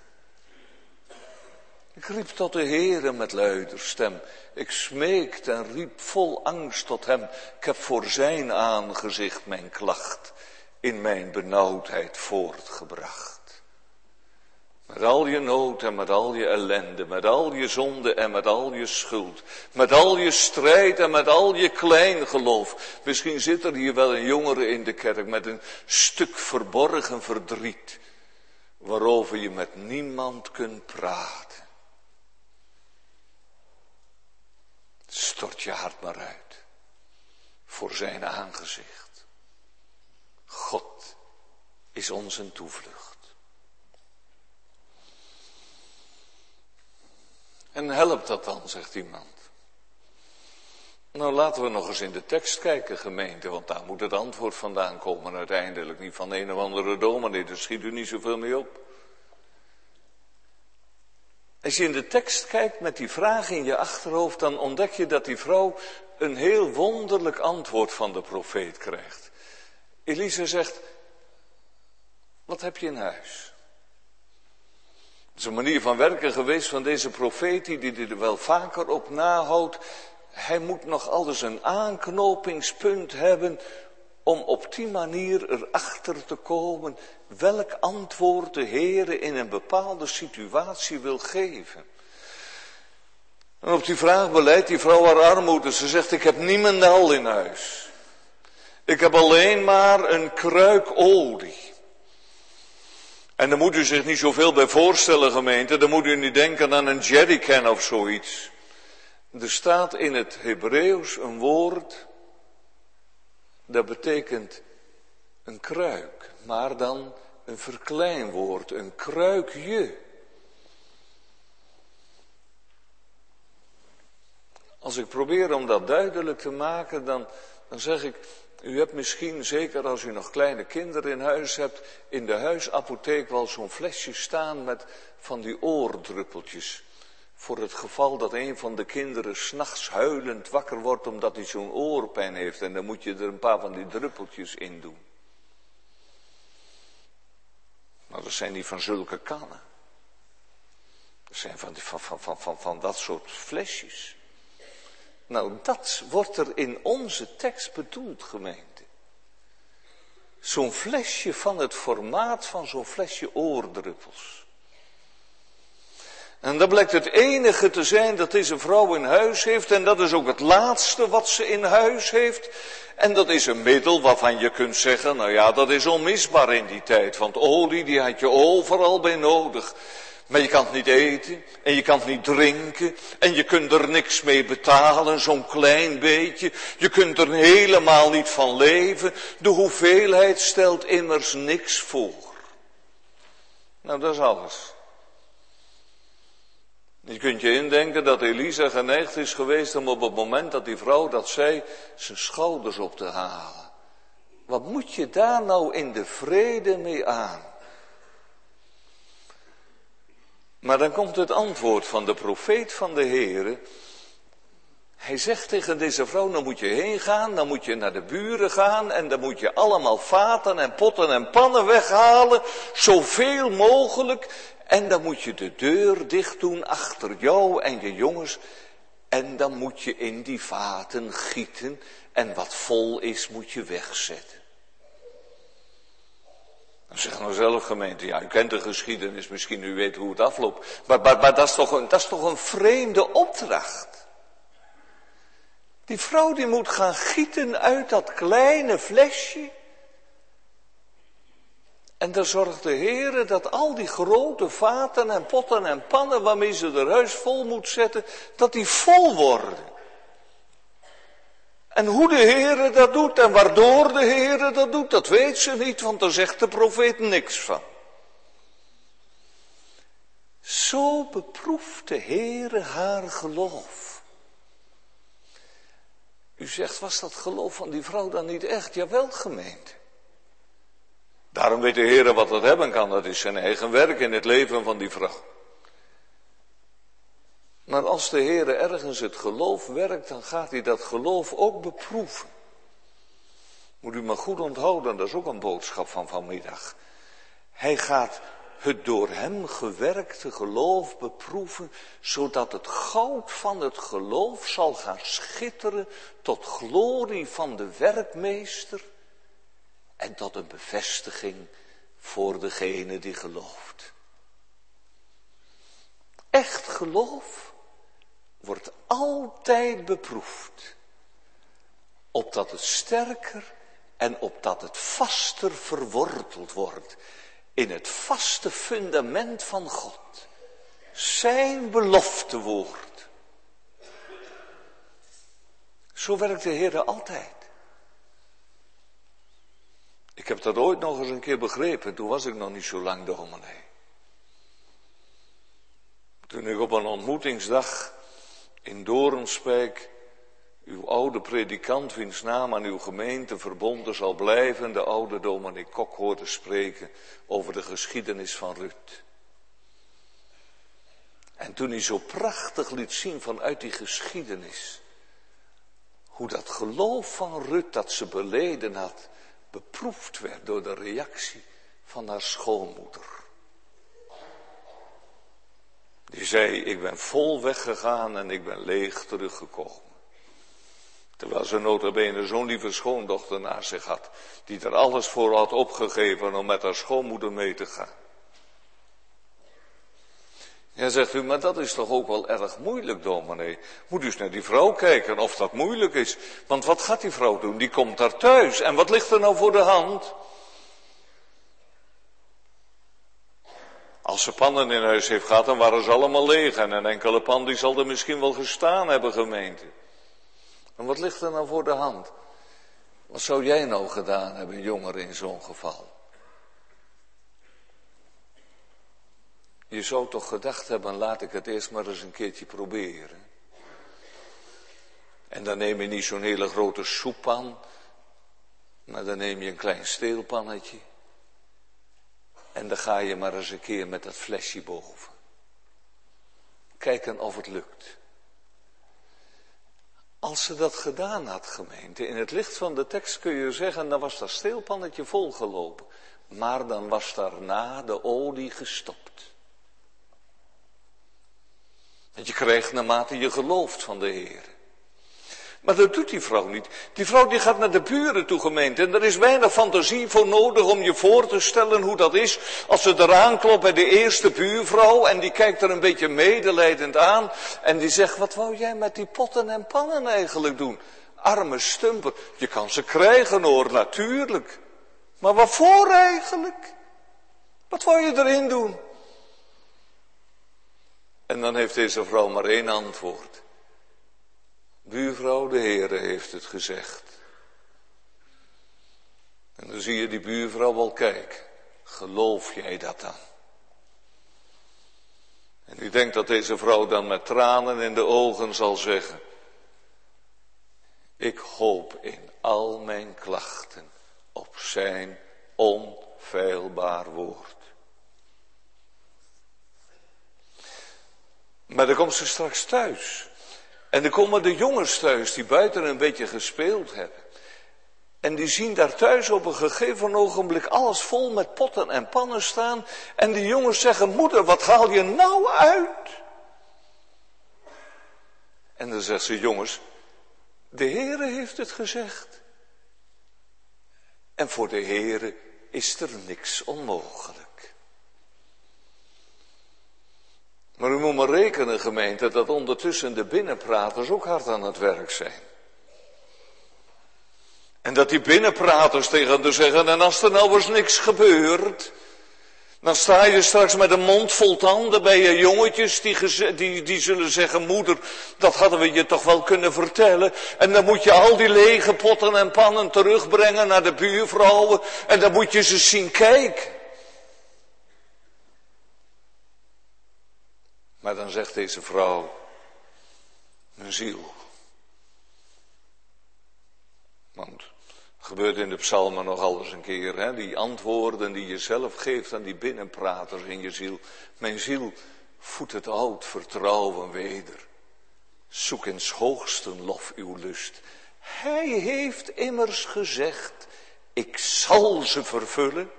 Ik riep tot de Heere met luider stem. Ik smeekte en riep vol angst tot hem. Ik heb voor zijn aangezicht mijn klacht in mijn benauwdheid voortgebracht. Met al je nood en met al je ellende, met al je zonde en met al je schuld. Met al je strijd en met al je kleingeloof. Misschien zit er hier wel een jongere in de kerk met een stuk verborgen verdriet. Waarover je met niemand kunt praten. Stort je hart maar uit. Voor zijn aangezicht. God is ons een toevlucht. En helpt dat dan, zegt iemand. Nou, laten we nog eens in de tekst kijken, gemeente, want daar moet het antwoord vandaan komen uiteindelijk. Niet van een of andere dominee, daar schiet u niet zoveel mee op. Als je in de tekst kijkt met die vraag in je achterhoofd, dan ontdek je dat die vrouw een heel wonderlijk antwoord van de profeet krijgt. Elisa zegt, wat heb je in huis? Dat is een manier van werken geweest van deze profeet, die, die er wel vaker op nahoudt. Hij moet nog altijd een aanknopingspunt hebben om op die manier erachter te komen welk antwoord de Heere in een bepaalde situatie wil geven. En op die vraag beleidt die vrouw haar armoede. Ze zegt, ik heb niemendal in huis. Ik heb alleen maar een kruik olie. En daar moet u zich niet zoveel bij voorstellen, gemeente. Dan moet u niet denken aan een jerrycan of zoiets. Er staat in het Hebreeuws een woord, dat betekent een kruik, maar dan een verkleinwoord, een kruikje. Als ik probeer om dat duidelijk te maken, dan, dan zeg ik, u hebt misschien, zeker als u nog kleine kinderen in huis hebt, in de huisapotheek wel zo'n flesje staan met van die oordruppeltjes. Voor het geval dat een van de kinderen 's nachts huilend wakker wordt omdat hij zo'n oorpijn heeft. En dan moet je er een paar van die druppeltjes in doen. Nou, dat zijn niet van zulke kannen. Dat zijn van, die, van, van, van, van, van dat soort flesjes. Nou, dat wordt er in onze tekst bedoeld, gemeente. Zo'n flesje van het formaat van zo'n flesje oordruppels. En dat blijkt het enige te zijn dat deze vrouw in huis heeft. En dat is ook het laatste wat ze in huis heeft. En dat is een middel waarvan je kunt zeggen, nou ja, dat is onmisbaar in die tijd. Want olie, die had je overal bij nodig. Maar je kan het niet eten en je kan het niet drinken en je kunt er niks mee betalen, zo'n klein beetje. Je kunt er helemaal niet van leven. De hoeveelheid stelt immers niks voor. Nou, dat is alles. Je kunt je indenken dat Elisa geneigd is geweest om op het moment dat die vrouw dat zei, zijn schouders op te halen. Wat moet je daar nou in de vrede mee aan? Maar dan komt het antwoord van de profeet van de Heere. Hij zegt tegen deze vrouw, dan moet je heen gaan, dan moet je naar de buren gaan en dan moet je allemaal vaten en potten en pannen weghalen, zoveel mogelijk. En dan moet je de deur dicht doen achter jou en je jongens. En dan moet je in die vaten gieten en wat vol is moet je wegzetten. Dan zeg nou zelf, gemeente, ja, u kent de geschiedenis, misschien u weet hoe het afloopt. Maar, maar, maar dat, is toch een, dat is toch een vreemde opdracht. Die vrouw die moet gaan gieten uit dat kleine flesje. En dan zorgt de Heere dat al die grote vaten en potten en pannen waarmee ze haar huis vol moet zetten, dat die vol worden. En hoe de Heere dat doet en waardoor de Heere dat doet, dat weet ze niet, want daar zegt de profeet niks van. Zo beproeft de Heere haar geloof. U zegt, was dat geloof van die vrouw dan niet echt? Jawel, gemeente. Daarom weet de Heere wat dat hebben kan, dat is zijn eigen werk in het leven van die vrouw. Maar als de Heere ergens het geloof werkt, dan gaat hij dat geloof ook beproeven. Moet u maar goed onthouden, dat is ook een boodschap van vanmiddag. Hij gaat het door hem gewerkte geloof beproeven, zodat het goud van het geloof zal gaan schitteren tot glorie van de werkmeester en tot een bevestiging voor degene die gelooft. Echt geloof wordt altijd beproefd, opdat het sterker en opdat het vaster verworteld wordt in het vaste fundament van God, zijn beloftewoord. Zo werkt de Heer altijd. Ik heb dat ooit nog eens een keer begrepen, toen was ik nog niet zo lang dominee. Toen ik op een ontmoetingsdag in Doornspijk Uw oude predikant, wiens naam aan uw gemeente verbonden zal blijven, de oude dominee Kok, hoorde spreken over de geschiedenis van Rut. En toen hij zo prachtig liet zien vanuit die geschiedenis, hoe dat geloof van Rut dat ze beleden had, beproefd werd door de reactie van haar schoonmoeder. Die zei, ik ben vol weggegaan en ik ben leeg teruggekomen. Terwijl ze nota bene zo'n lieve schoondochter naast zich had, die er alles voor had opgegeven om met haar schoonmoeder mee te gaan. Ja, zegt u, maar dat is toch ook wel erg moeilijk, dominee. Moet u eens naar die vrouw kijken of dat moeilijk is. Want wat gaat die vrouw doen? Die komt daar thuis. En wat ligt er nou voor de hand? Als ze pannen in huis heeft gehad, dan waren ze allemaal leeg. En een enkele pan die zal er misschien wel gestaan hebben, gemeente. En wat ligt er nou voor de hand? Wat zou jij nou gedaan hebben, jongere, in zo'n geval? Je zou toch gedacht hebben, laat ik het eerst maar eens een keertje proberen. En dan neem je niet zo'n hele grote soeppan, maar dan neem je een klein steelpannetje. En dan ga je maar eens een keer met dat flesje boven. Kijken of het lukt. Als ze dat gedaan had, gemeente, in het licht van de tekst kun je zeggen, dan was dat steelpannetje volgelopen. Maar dan was daarna de olie gestopt. Want je krijgt naarmate je gelooft van de Heer. Maar dat doet die vrouw niet. Die vrouw die gaat naar de buren toe, gemeente. En er is weinig fantasie voor nodig om je voor te stellen hoe dat is. Als ze eraan klopt bij de eerste buurvrouw. En die kijkt er een beetje medelijdend aan. En die zegt, wat wou jij met die potten en pannen eigenlijk doen? Arme stumper. Je kan ze krijgen hoor, natuurlijk. Maar waarvoor eigenlijk? Wat wou je erin doen? En dan heeft deze vrouw maar één antwoord. Buurvrouw, de Heere heeft het gezegd. En dan zie je die buurvrouw wel kijken. Geloof jij dat dan? En ik denk dat deze vrouw dan met tranen in de ogen zal zeggen. Ik hoop in al mijn klachten op zijn onfeilbaar woord. Maar dan komt ze straks thuis. En dan komen de jongens thuis die buiten een beetje gespeeld hebben. En die zien daar thuis op een gegeven ogenblik alles vol met potten en pannen staan. En die jongens zeggen, moeder, wat haal je nou uit? En dan zegt ze, jongens, de Heere heeft het gezegd. En voor de Heere is er niks onmogelijk. Maar u moet maar rekenen, gemeente, dat ondertussen de binnenpraters ook hard aan het werk zijn. En dat die binnenpraters tegen haar zeggen, en als er nou eens niks gebeurt, dan sta je straks met een mond vol tanden bij je jongetjes die, die, die zullen zeggen, moeder, dat hadden we je toch wel kunnen vertellen. En dan moet je al die lege potten en pannen terugbrengen naar de buurvrouwen en dan moet je ze zien kijken. Maar dan zegt deze vrouw, mijn ziel. Want het gebeurt in de psalmen nog alles een keer, hè? Die antwoorden die je zelf geeft aan die binnenpraters in je ziel. Mijn ziel voedt het oud vertrouwen weder. Zoek in 's hoogsten lof uw lust. Hij heeft immers gezegd, ik zal ze vervullen.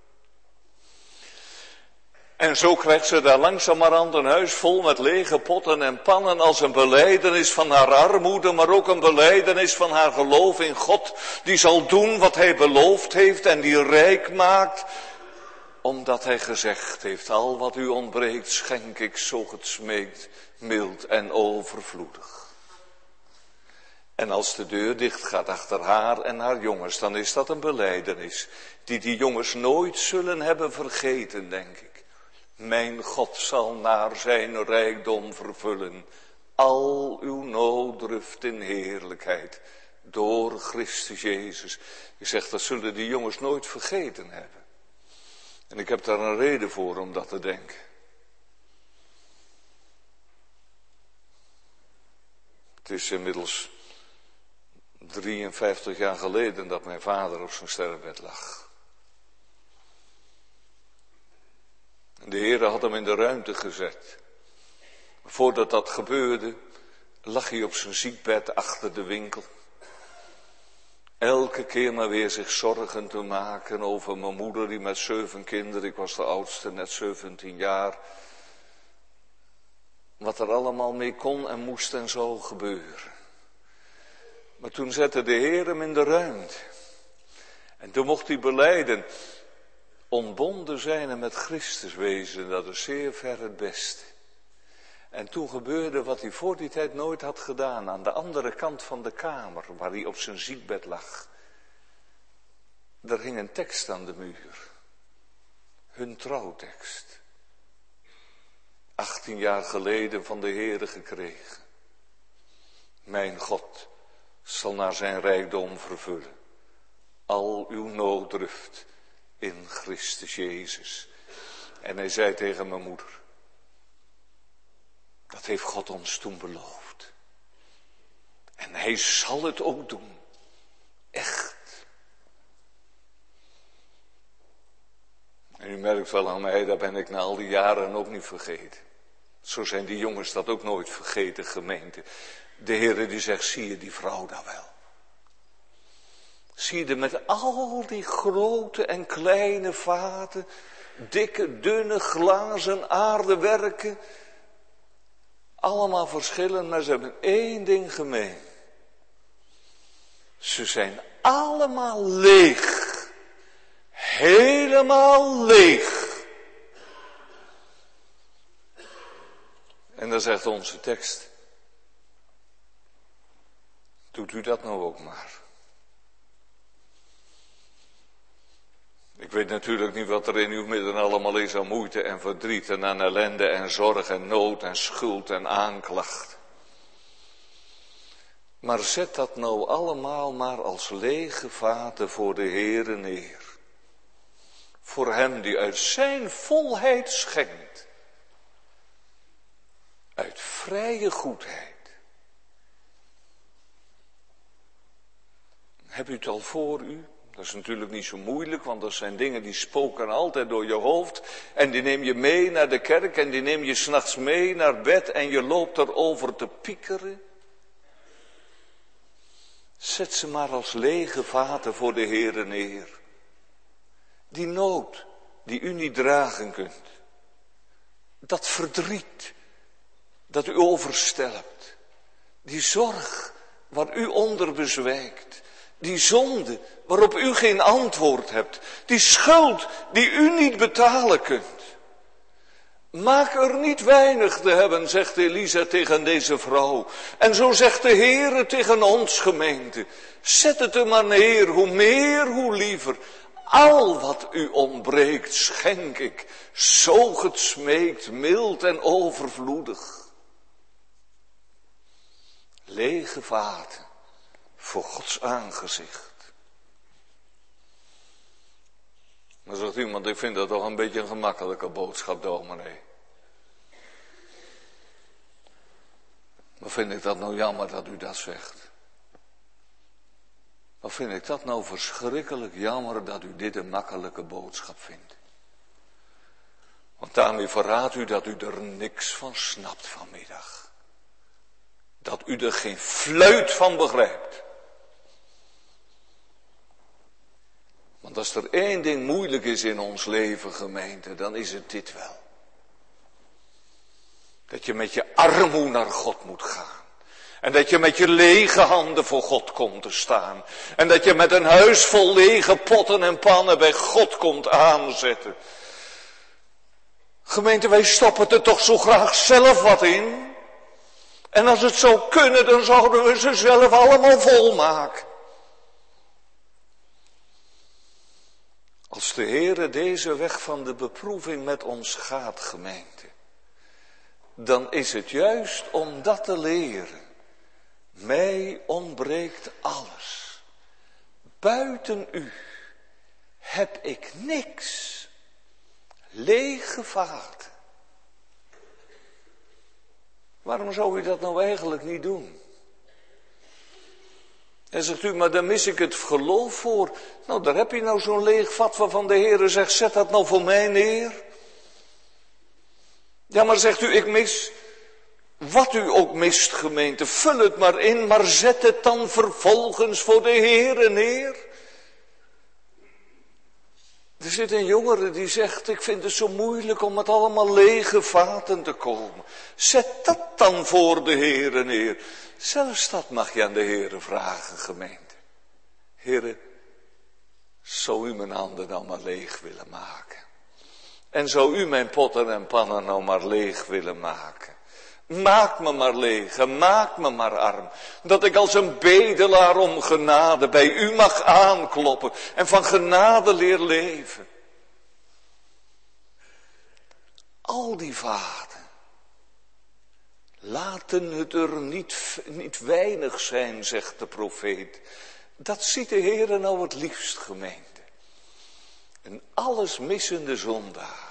En zo krijgt ze daar langzamerhand een huis vol met lege potten en pannen als een belijdenis van haar armoede, maar ook een belijdenis van haar geloof in God, die zal doen wat hij beloofd heeft en die rijk maakt, omdat hij gezegd heeft, al wat u ontbreekt schenk ik zo het smeekt, mild en overvloedig. En als de deur dicht gaat achter haar en haar jongens, dan is dat een belijdenis die die jongens nooit zullen hebben vergeten, denk ik. Mijn God zal naar zijn rijkdom vervullen al uw nooddruft in heerlijkheid door Christus Jezus. Ik zeg, dat zullen die jongens nooit vergeten hebben. En ik heb daar een reden voor om dat te denken. Het is inmiddels drieënvijftig jaar geleden dat mijn vader op zijn sterfbed lag. En de Heer had hem in de ruimte gezet. Voordat dat gebeurde, lag hij op zijn ziekbed achter de winkel. Elke keer maar weer zich zorgen te maken over mijn moeder, die met zeven kinderen, ik was de oudste, net zeventien jaar. Wat er allemaal mee kon en moest en zou gebeuren. Maar toen zette de Heer hem in de ruimte. En toen mocht hij belijden, ontbonden zijn en met Christus wezen, dat is zeer ver het beste. En toen gebeurde wat hij voor die tijd nooit had gedaan, aan de andere kant van de kamer, waar hij op zijn ziekbed lag. Er hing een tekst aan de muur. Hun trouwtekst. achttien jaar geleden van de Heere gekregen. Mijn God zal naar zijn rijkdom vervullen al uw nooddruft in Christus Jezus. En hij zei tegen mijn moeder, dat heeft God ons toen beloofd. En hij zal het ook doen. Echt. En u merkt wel aan mij, dat ben ik na al die jaren ook niet vergeten. Zo zijn die jongens dat ook nooit vergeten, gemeente. De Heere die zegt, zie je die vrouw daar wel? Zie je met al die grote en kleine vaten, dikke, dunne, glazen, aardewerken, allemaal verschillend, maar ze hebben één ding gemeen. Ze zijn allemaal leeg. Helemaal leeg. En dan zegt onze tekst, doet u dat nou ook maar. Ik weet natuurlijk niet wat er in uw midden allemaal is aan moeite en verdriet en aan ellende en zorg en nood en schuld en aanklacht. Maar zet dat nou allemaal maar als lege vaten voor de Heere neer. Voor hem die uit zijn volheid schenkt. Uit vrije goedheid. Heb u het al voor u? Dat is natuurlijk niet zo moeilijk, want dat zijn dingen die spoken altijd door je hoofd. En die neem je mee naar de kerk en die neem je 's nachts mee naar bed en je loopt erover te piekeren. Zet ze maar als lege vaten voor de Heere neer. Die nood die u niet dragen kunt. Dat verdriet dat u overstelpt. Die zorg waar u onder bezwijkt. Die zonde waarop u geen antwoord hebt. Die schuld die u niet betalen kunt. Maak er niet weinig te hebben, zegt Elisa tegen deze vrouw. En zo zegt de Heere tegen ons, gemeente. Zet het er maar neer, hoe meer, hoe liever. Al wat u ontbreekt, schenk ik. Zo het smeekt, mild en overvloedig. Lege vaten voor Gods aangezicht. Dan zegt iemand, ik vind dat toch een beetje een gemakkelijke boodschap, dominee. Maar vind ik dat nou jammer dat u dat zegt? Wat vind ik dat nou verschrikkelijk jammer dat u dit een makkelijke boodschap vindt? Want daarmee verraadt u dat u er niks van snapt vanmiddag. Dat u er geen fluit van begrijpt. Want als er één ding moeilijk is in ons leven, gemeente, dan is het dit wel. Dat je met je armoe naar God moet gaan. En dat je met je lege handen voor God komt te staan. En dat je met een huis vol lege potten en pannen bij God komt aanzetten. Gemeente, wij stoppen er toch zo graag zelf wat in. En als het zou kunnen, dan zouden we ze zelf allemaal volmaken. Als de Heere deze weg van de beproeving met ons gaat, gemeente, dan is het juist om dat te leren. Mij ontbreekt alles. Buiten u heb ik niks. Lege vaten. Waarom zou u dat nou eigenlijk niet doen? En zegt u, maar daar mis ik het geloof voor. Nou, daar heb je nou zo'n leeg vat waarvan de Heere zegt, zet dat nou voor mij neer. Ja, maar zegt u, ik mis, wat u ook mist, gemeente, vul het maar in, maar zet het dan vervolgens voor de Heere neer. Er zit een jongere die zegt, ik vind het zo moeilijk om met allemaal lege vaten te komen. Zet dat dan voor de Heere neer. Zelfs dat mag je aan de Heere vragen, gemeente. Heere, zou u mijn handen nou maar leeg willen maken? En zou u mijn potten en pannen nou maar leeg willen maken? Maak me maar leeg en maak me maar arm. Dat ik als een bedelaar om genade bij u mag aankloppen en van genade leer leven. Al die vaten, laten het er niet, niet weinig zijn, zegt de profeet. Dat ziet de Heere nou het liefst, gemeente. Een alles missende zondaar.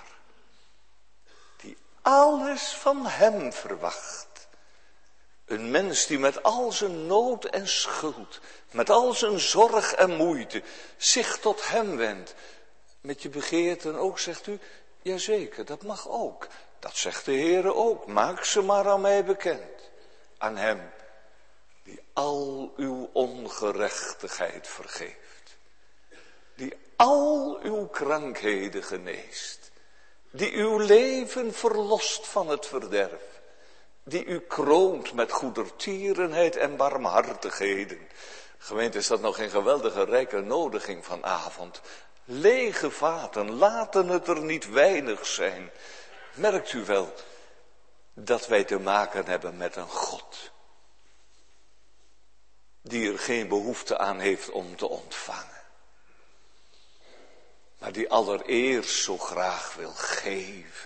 Alles van hem verwacht. Een mens die met al zijn nood en schuld, met al zijn zorg en moeite, zich tot hem wendt. Met je begeerten ook, zegt u, jazeker, dat mag ook. Dat zegt de Heere ook, maak ze maar aan mij bekend. Aan hem, die al uw ongerechtigheid vergeeft. Die al uw krankheden geneest. Die uw leven verlost van het verderf. Die u kroont met goedertierenheid en barmhartigheden. Gemeente, is dat nog geen geweldige rijke nodiging vanavond? Lege vaten, laten het er niet weinig zijn. Merkt u wel dat wij te maken hebben met een God. Die er geen behoefte aan heeft om te ontvangen. Maar die allereerst zo graag wil geven.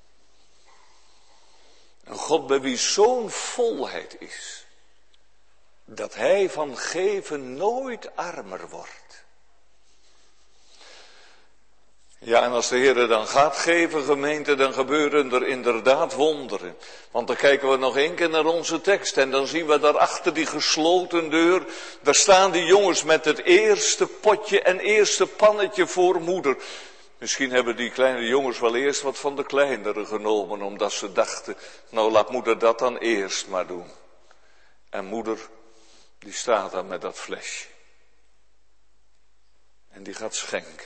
Een God bij wie zo'n volheid is. Dat hij van geven nooit armer wordt. Ja, en als de Heer dan gaat geven, gemeente, dan gebeuren er inderdaad wonderen. Want dan kijken we nog één keer naar onze tekst en dan zien we daar achter die gesloten deur, daar staan die jongens met het eerste potje en eerste pannetje voor moeder. Misschien hebben die kleine jongens wel eerst wat van de kleinere genomen, omdat ze dachten, nou laat moeder dat dan eerst maar doen. En moeder, die staat dan met dat flesje. En die gaat schenken.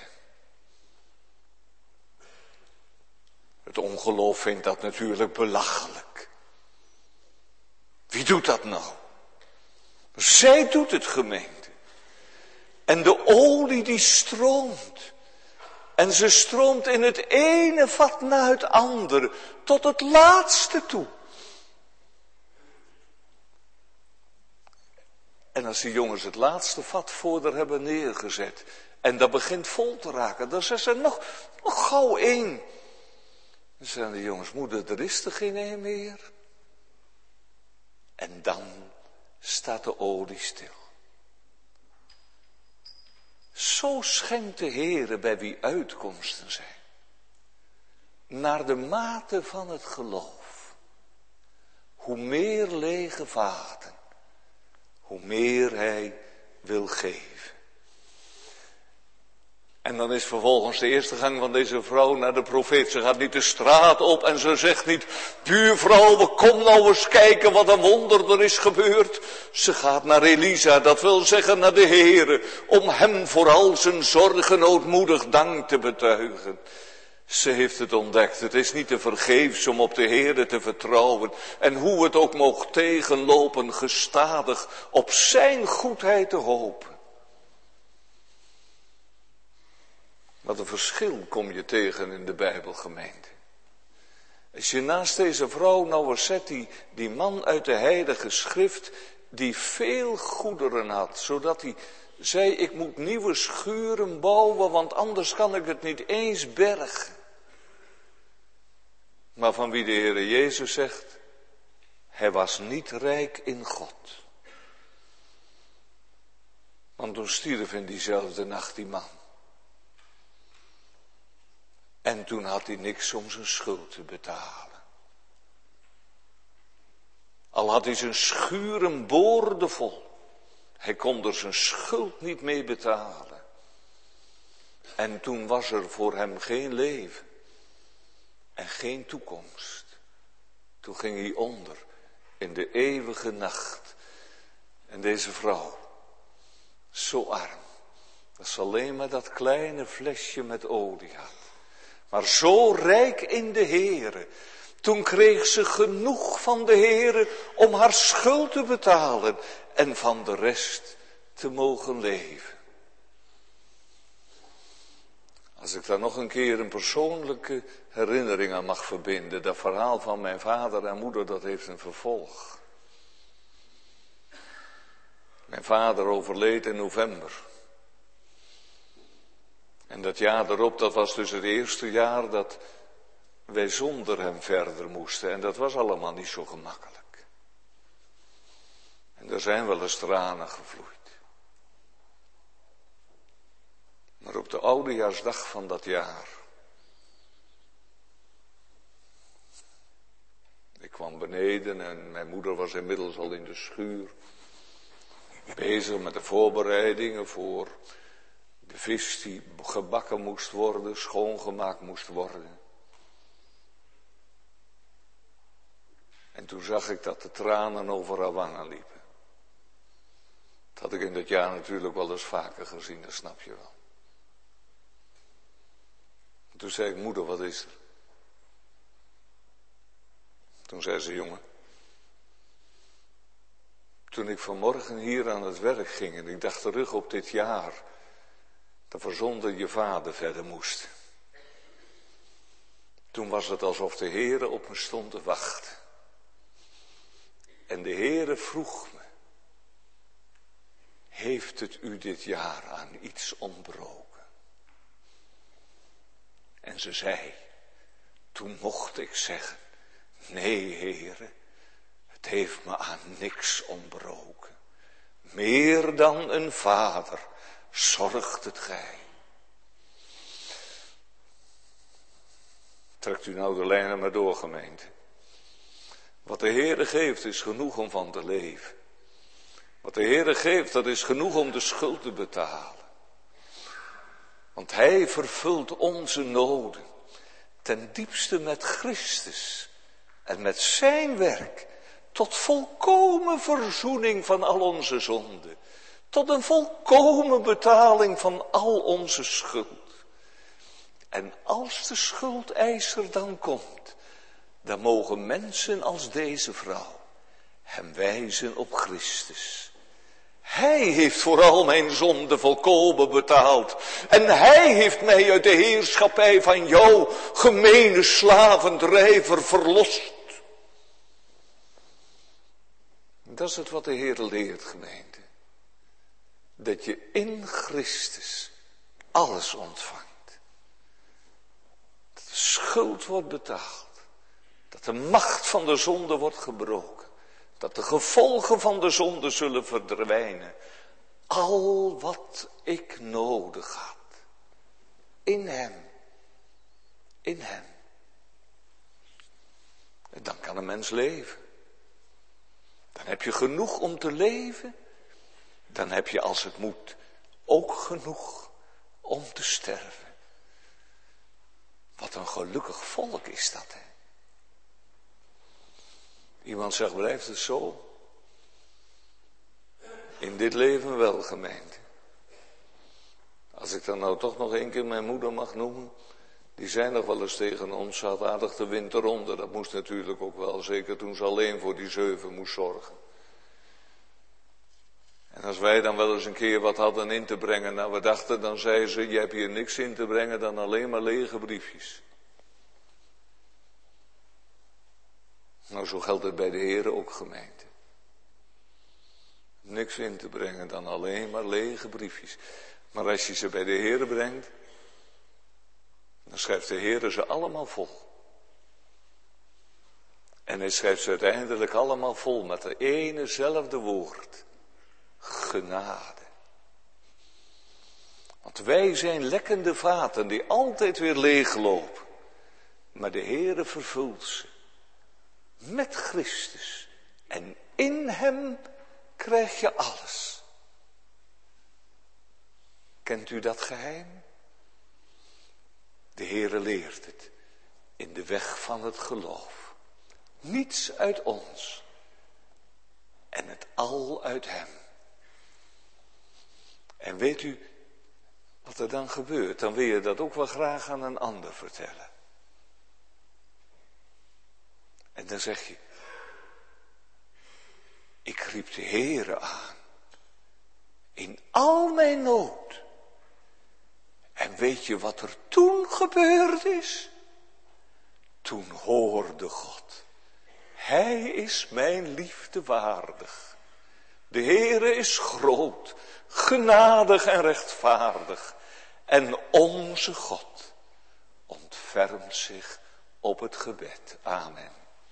Het ongeloof vindt dat natuurlijk belachelijk. Wie doet dat nou? Zij doet het, gemeente. En de olie die stroomt. En ze stroomt in het ene vat na het andere. Tot het laatste toe. En als die jongens het laatste vat voor haar hebben neergezet. En dat begint vol te raken. Dan zeggen ze nog, nog gauw één. Dan zeggen de jongens, moeder, er is er geen een meer. En dan staat de olie stil. Zo schenkt de Heere bij wie uitkomsten zijn. Naar de mate van het geloof. Hoe meer lege vaten, hoe meer hij wil geven. En dan is vervolgens de eerste gang van deze vrouw naar de profeet. Ze gaat niet de straat op en ze zegt niet, buurvrouw, kom nou eens kijken wat een wonder er is gebeurd. Ze gaat naar Elisa, dat wil zeggen naar de Heere, om hem voor al zijn zorgen ootmoedig dank te betuigen. Ze heeft het ontdekt, het is niet te vergeefs om op de Heere te vertrouwen. En hoe het ook mocht tegenlopen, gestadig op zijn goedheid te hopen. Wat een verschil kom je tegen in de Bijbelgemeente. Als je naast deze vrouw nou eens zet die, die man uit de Heilige Schrift, die veel goederen had, zodat hij zei, ik moet nieuwe schuren bouwen, want anders kan ik het niet eens bergen. Maar van wie de Heere Jezus zegt, hij was niet rijk in God. Want toen stierf in diezelfde nacht die man. En toen had hij niks om zijn schuld te betalen. Al had hij zijn schuren boordevol. Hij kon er zijn schuld niet mee betalen. En toen was er voor hem geen leven en geen toekomst. Toen ging hij onder in de eeuwige nacht. En deze vrouw, zo arm, dat ze alleen maar dat kleine flesje met olie had. Maar zo rijk in de Heere. Toen kreeg ze genoeg van de Heere om haar schuld te betalen en van de rest te mogen leven. Als ik daar nog een keer een persoonlijke herinnering aan mag verbinden, dat verhaal van mijn vader en moeder, dat heeft een vervolg. Mijn vader overleed in november. En dat jaar erop, dat was dus het eerste jaar dat wij zonder hem verder moesten. En dat was allemaal niet zo gemakkelijk. En er zijn wel eens tranen gevloeid. Maar op de oudejaarsdag van dat jaar, ik kwam beneden en mijn moeder was inmiddels al in de schuur, bezig met de voorbereidingen voor de vis die gebakken moest worden, schoongemaakt moest worden. En toen zag ik dat de tranen over haar wangen liepen. Dat had ik in dat jaar natuurlijk wel eens vaker gezien, dat snap je wel. Toen zei ik, moeder, wat is er? Toen zei ze, jongen, toen ik vanmorgen hier aan het werk ging en ik dacht terug op dit jaar, dat we zonder je vader verder moesten. Toen was het alsof de Heere op me stond te wachten. En de Heere vroeg me, heeft het u dit jaar aan iets ontbroken? En ze zei, toen mocht ik zeggen, nee Heere, het heeft me aan niks ontbroken. Meer dan een vader zorgt het gij. Trekt u nou de lijnen maar door, gemeente. Wat de Heere geeft is genoeg om van te leven. Wat de Heere geeft, dat is genoeg om de schuld te betalen. Want Hij vervult onze noden ten diepste met Christus en met zijn werk tot volkomen verzoening van al onze zonden. Tot een volkomen betaling van al onze schuld. En als de schuldeiser dan komt, dan mogen mensen als deze vrouw hem wijzen op Christus. Hij heeft voor al mijn zonden volkomen betaald. En hij heeft mij uit de heerschappij van jou, gemene slavendrijver, verlost. Dat is het wat de Heer leert, gemeente. Dat je in Christus alles ontvangt. Dat de schuld wordt betaald. Dat de macht van de zonde wordt gebroken. Dat de gevolgen van de zonde zullen verdwijnen. Al wat ik nodig had. In hem. In hem. En dan kan een mens leven. Dan heb je genoeg om te leven. Dan heb je als het moet ook genoeg om te sterven. Wat een gelukkig volk is dat, hè. Iemand zegt, blijft het zo? In dit leven wel, gemeente. Als ik dan nou toch nog één keer mijn moeder mag noemen. Die zei nog wel eens tegen ons, zat aardig de winter onder. Dat moest natuurlijk ook wel, zeker toen ze alleen voor die zeven moest zorgen. En als wij dan wel eens een keer wat hadden in te brengen, nou we dachten, dan zei ze, je hebt hier niks in te brengen dan alleen maar lege briefjes. Nou, zo geldt het bij de Heere ook, gemeente. Niks in te brengen dan alleen maar lege briefjes. Maar als je ze bij de Heere brengt, dan schrijft de Heere ze allemaal vol. En hij schrijft ze uiteindelijk allemaal vol met de enezelfde woord. Genade. Want wij zijn lekkende vaten die altijd weer leeglopen. Maar de Heere vervult ze. Met Christus. En in hem krijg je alles. Kent u dat geheim? De Heere leert het in de weg van het geloof. Niets uit ons en het al uit hem. En weet u wat er dan gebeurt? Dan wil je dat ook wel graag aan een ander vertellen. En dan zeg je, ik riep de Heere aan in al mijn nood. En weet je wat er toen gebeurd is? Toen hoorde God, hij is mijn liefde waardig. De Heere is groot, genadig en rechtvaardig. En onze God ontfermt zich op het gebed. Amen.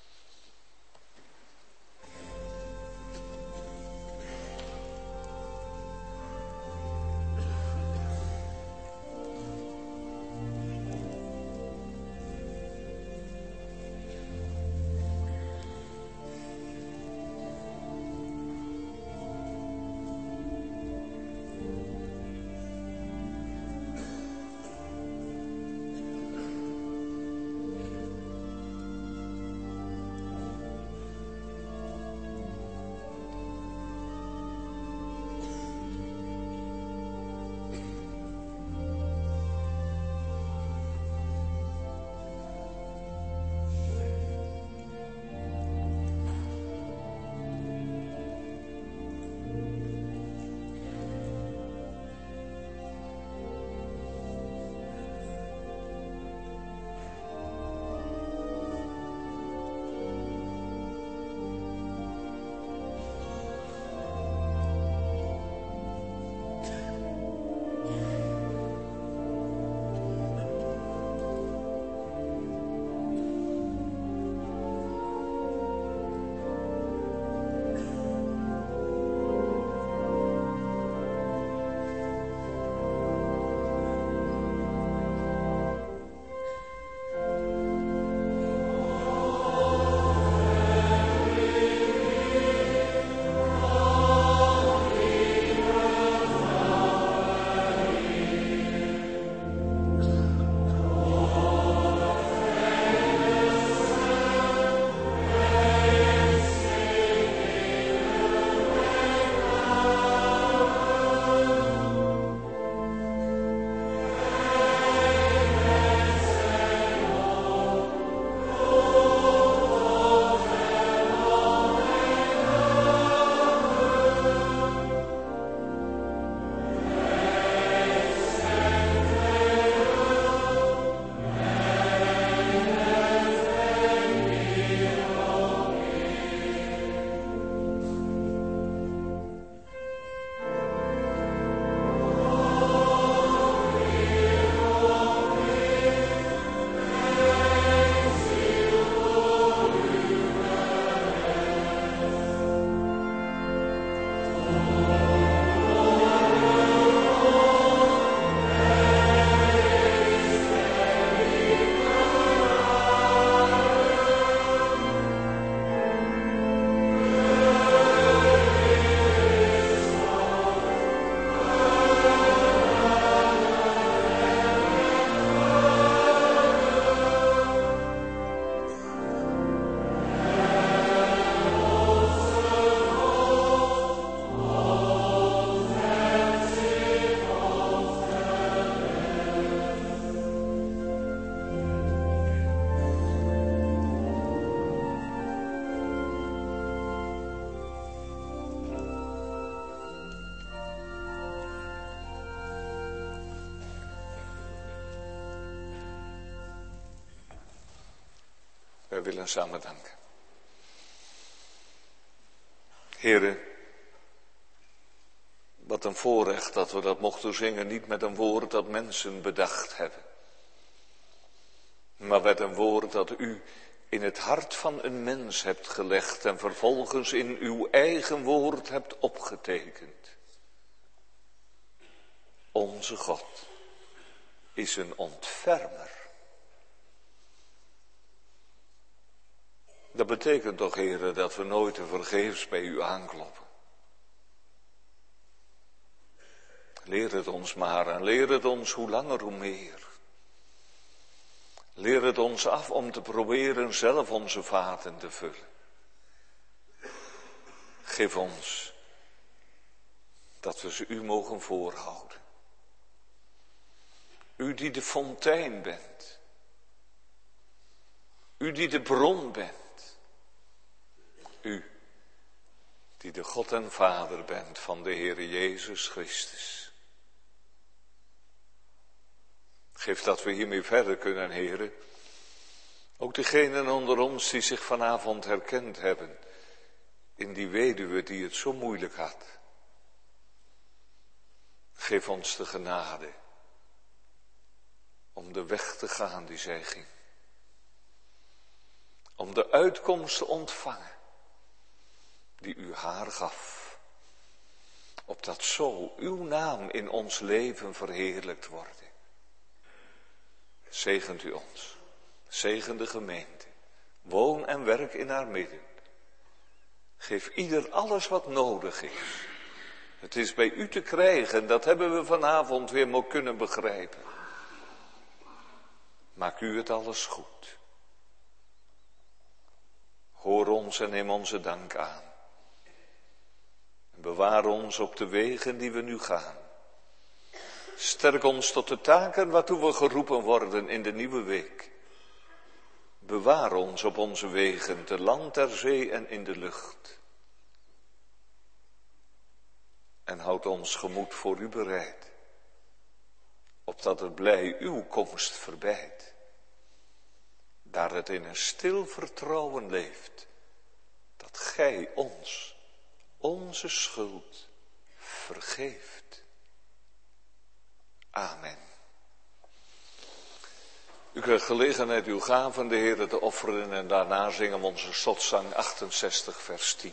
Wij willen samen danken. Heren, wat een voorrecht dat we dat mochten zingen, niet met een woord dat mensen bedacht hebben, maar met een woord dat u in het hart van een mens hebt gelegd en vervolgens in uw eigen woord hebt opgetekend. Onze God is een ontfermer. Dat betekent toch, heren, dat we nooit te vergeefs bij u aankloppen. Leer het ons maar en leer het ons hoe langer hoe meer. Leer het ons af om te proberen zelf onze vaten te vullen. Geef ons dat we ze u mogen voorhouden. U die de fontein bent. U die de bron bent. U die de God en Vader bent van de Heere Jezus Christus. Geef dat we hiermee verder kunnen, Heere. Ook degenen onder ons die zich vanavond herkend hebben in die weduwe die het zo moeilijk had. Geef ons de genade om de weg te gaan die zij ging. Om de uitkomst te ontvangen die u haar gaf. Opdat zo uw naam in ons leven verheerlijkt wordt. Zegent u ons. Zegen de gemeente. Woon en werk in haar midden. Geef ieder alles wat nodig is. Het is bij u te krijgen, dat hebben we vanavond weer mogen kunnen begrijpen. Maak u het alles goed. Hoor ons en neem onze dank aan. En bewaar ons op de wegen die we nu gaan. Sterk ons tot de taken waartoe we geroepen worden in de nieuwe week. Bewaar ons op onze wegen, te land, ter zee en in de lucht. En houd ons gemoed voor u bereid, opdat het blij uw komst verbijt. Daar het in een stil vertrouwen leeft, dat gij ons, onze schuld, vergeeft. Amen. U krijgt gelegenheid uw gaven de Heere te offeren en daarna zingen we onze slotzang achtenzestig vers tien.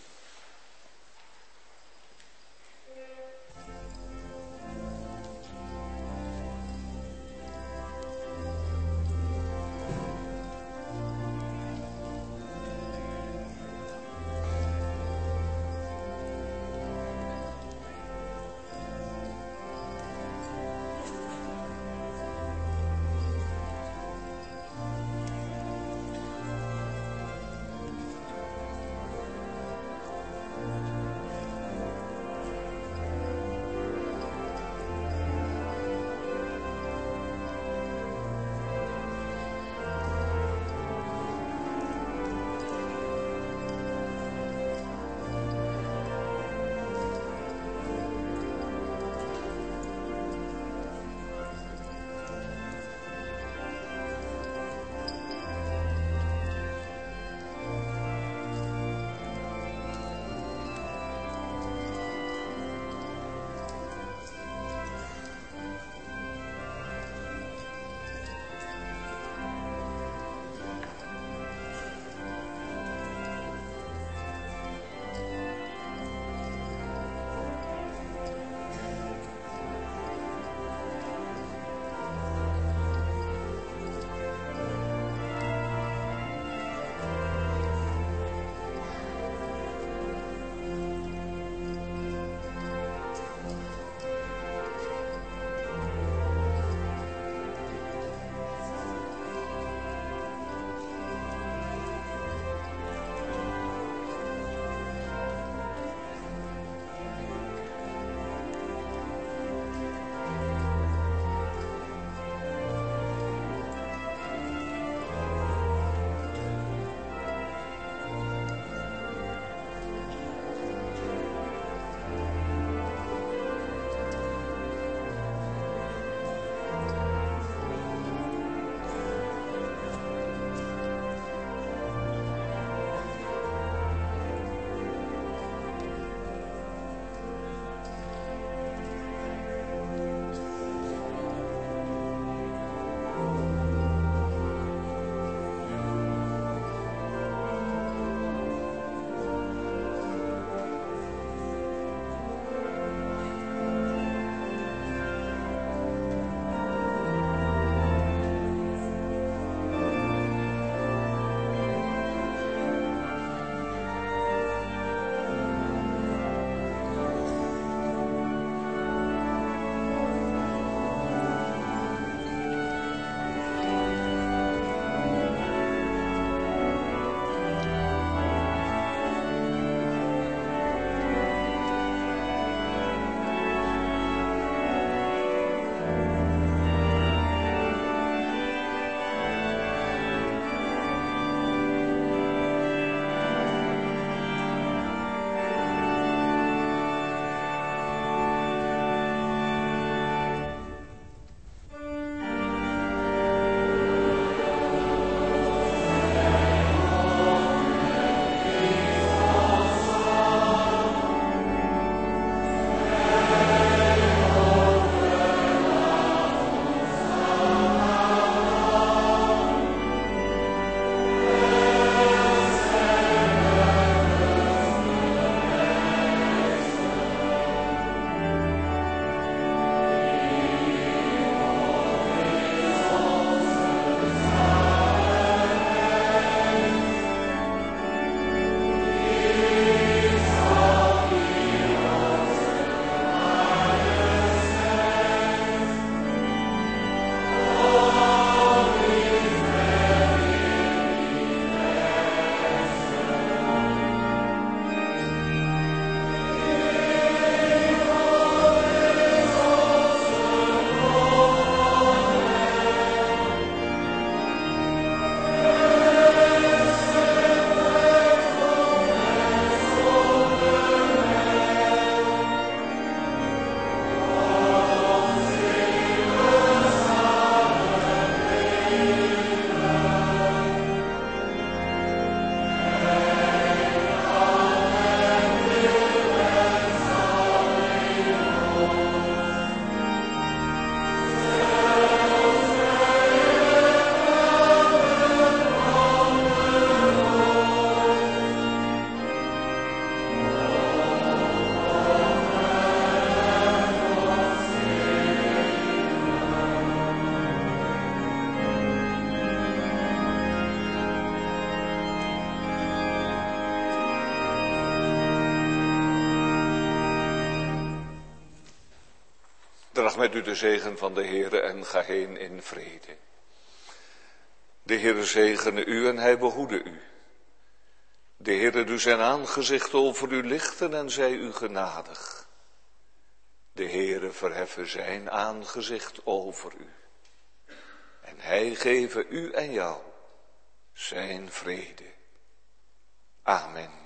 met u de zegen van de Heere en ga heen in vrede. De Heere zegene u en hij behoede u. De Heere doe zijn aangezicht over u lichten en zij u genadig. De Heere verheffen zijn aangezicht over u. En hij geven u en jou zijn vrede. Amen.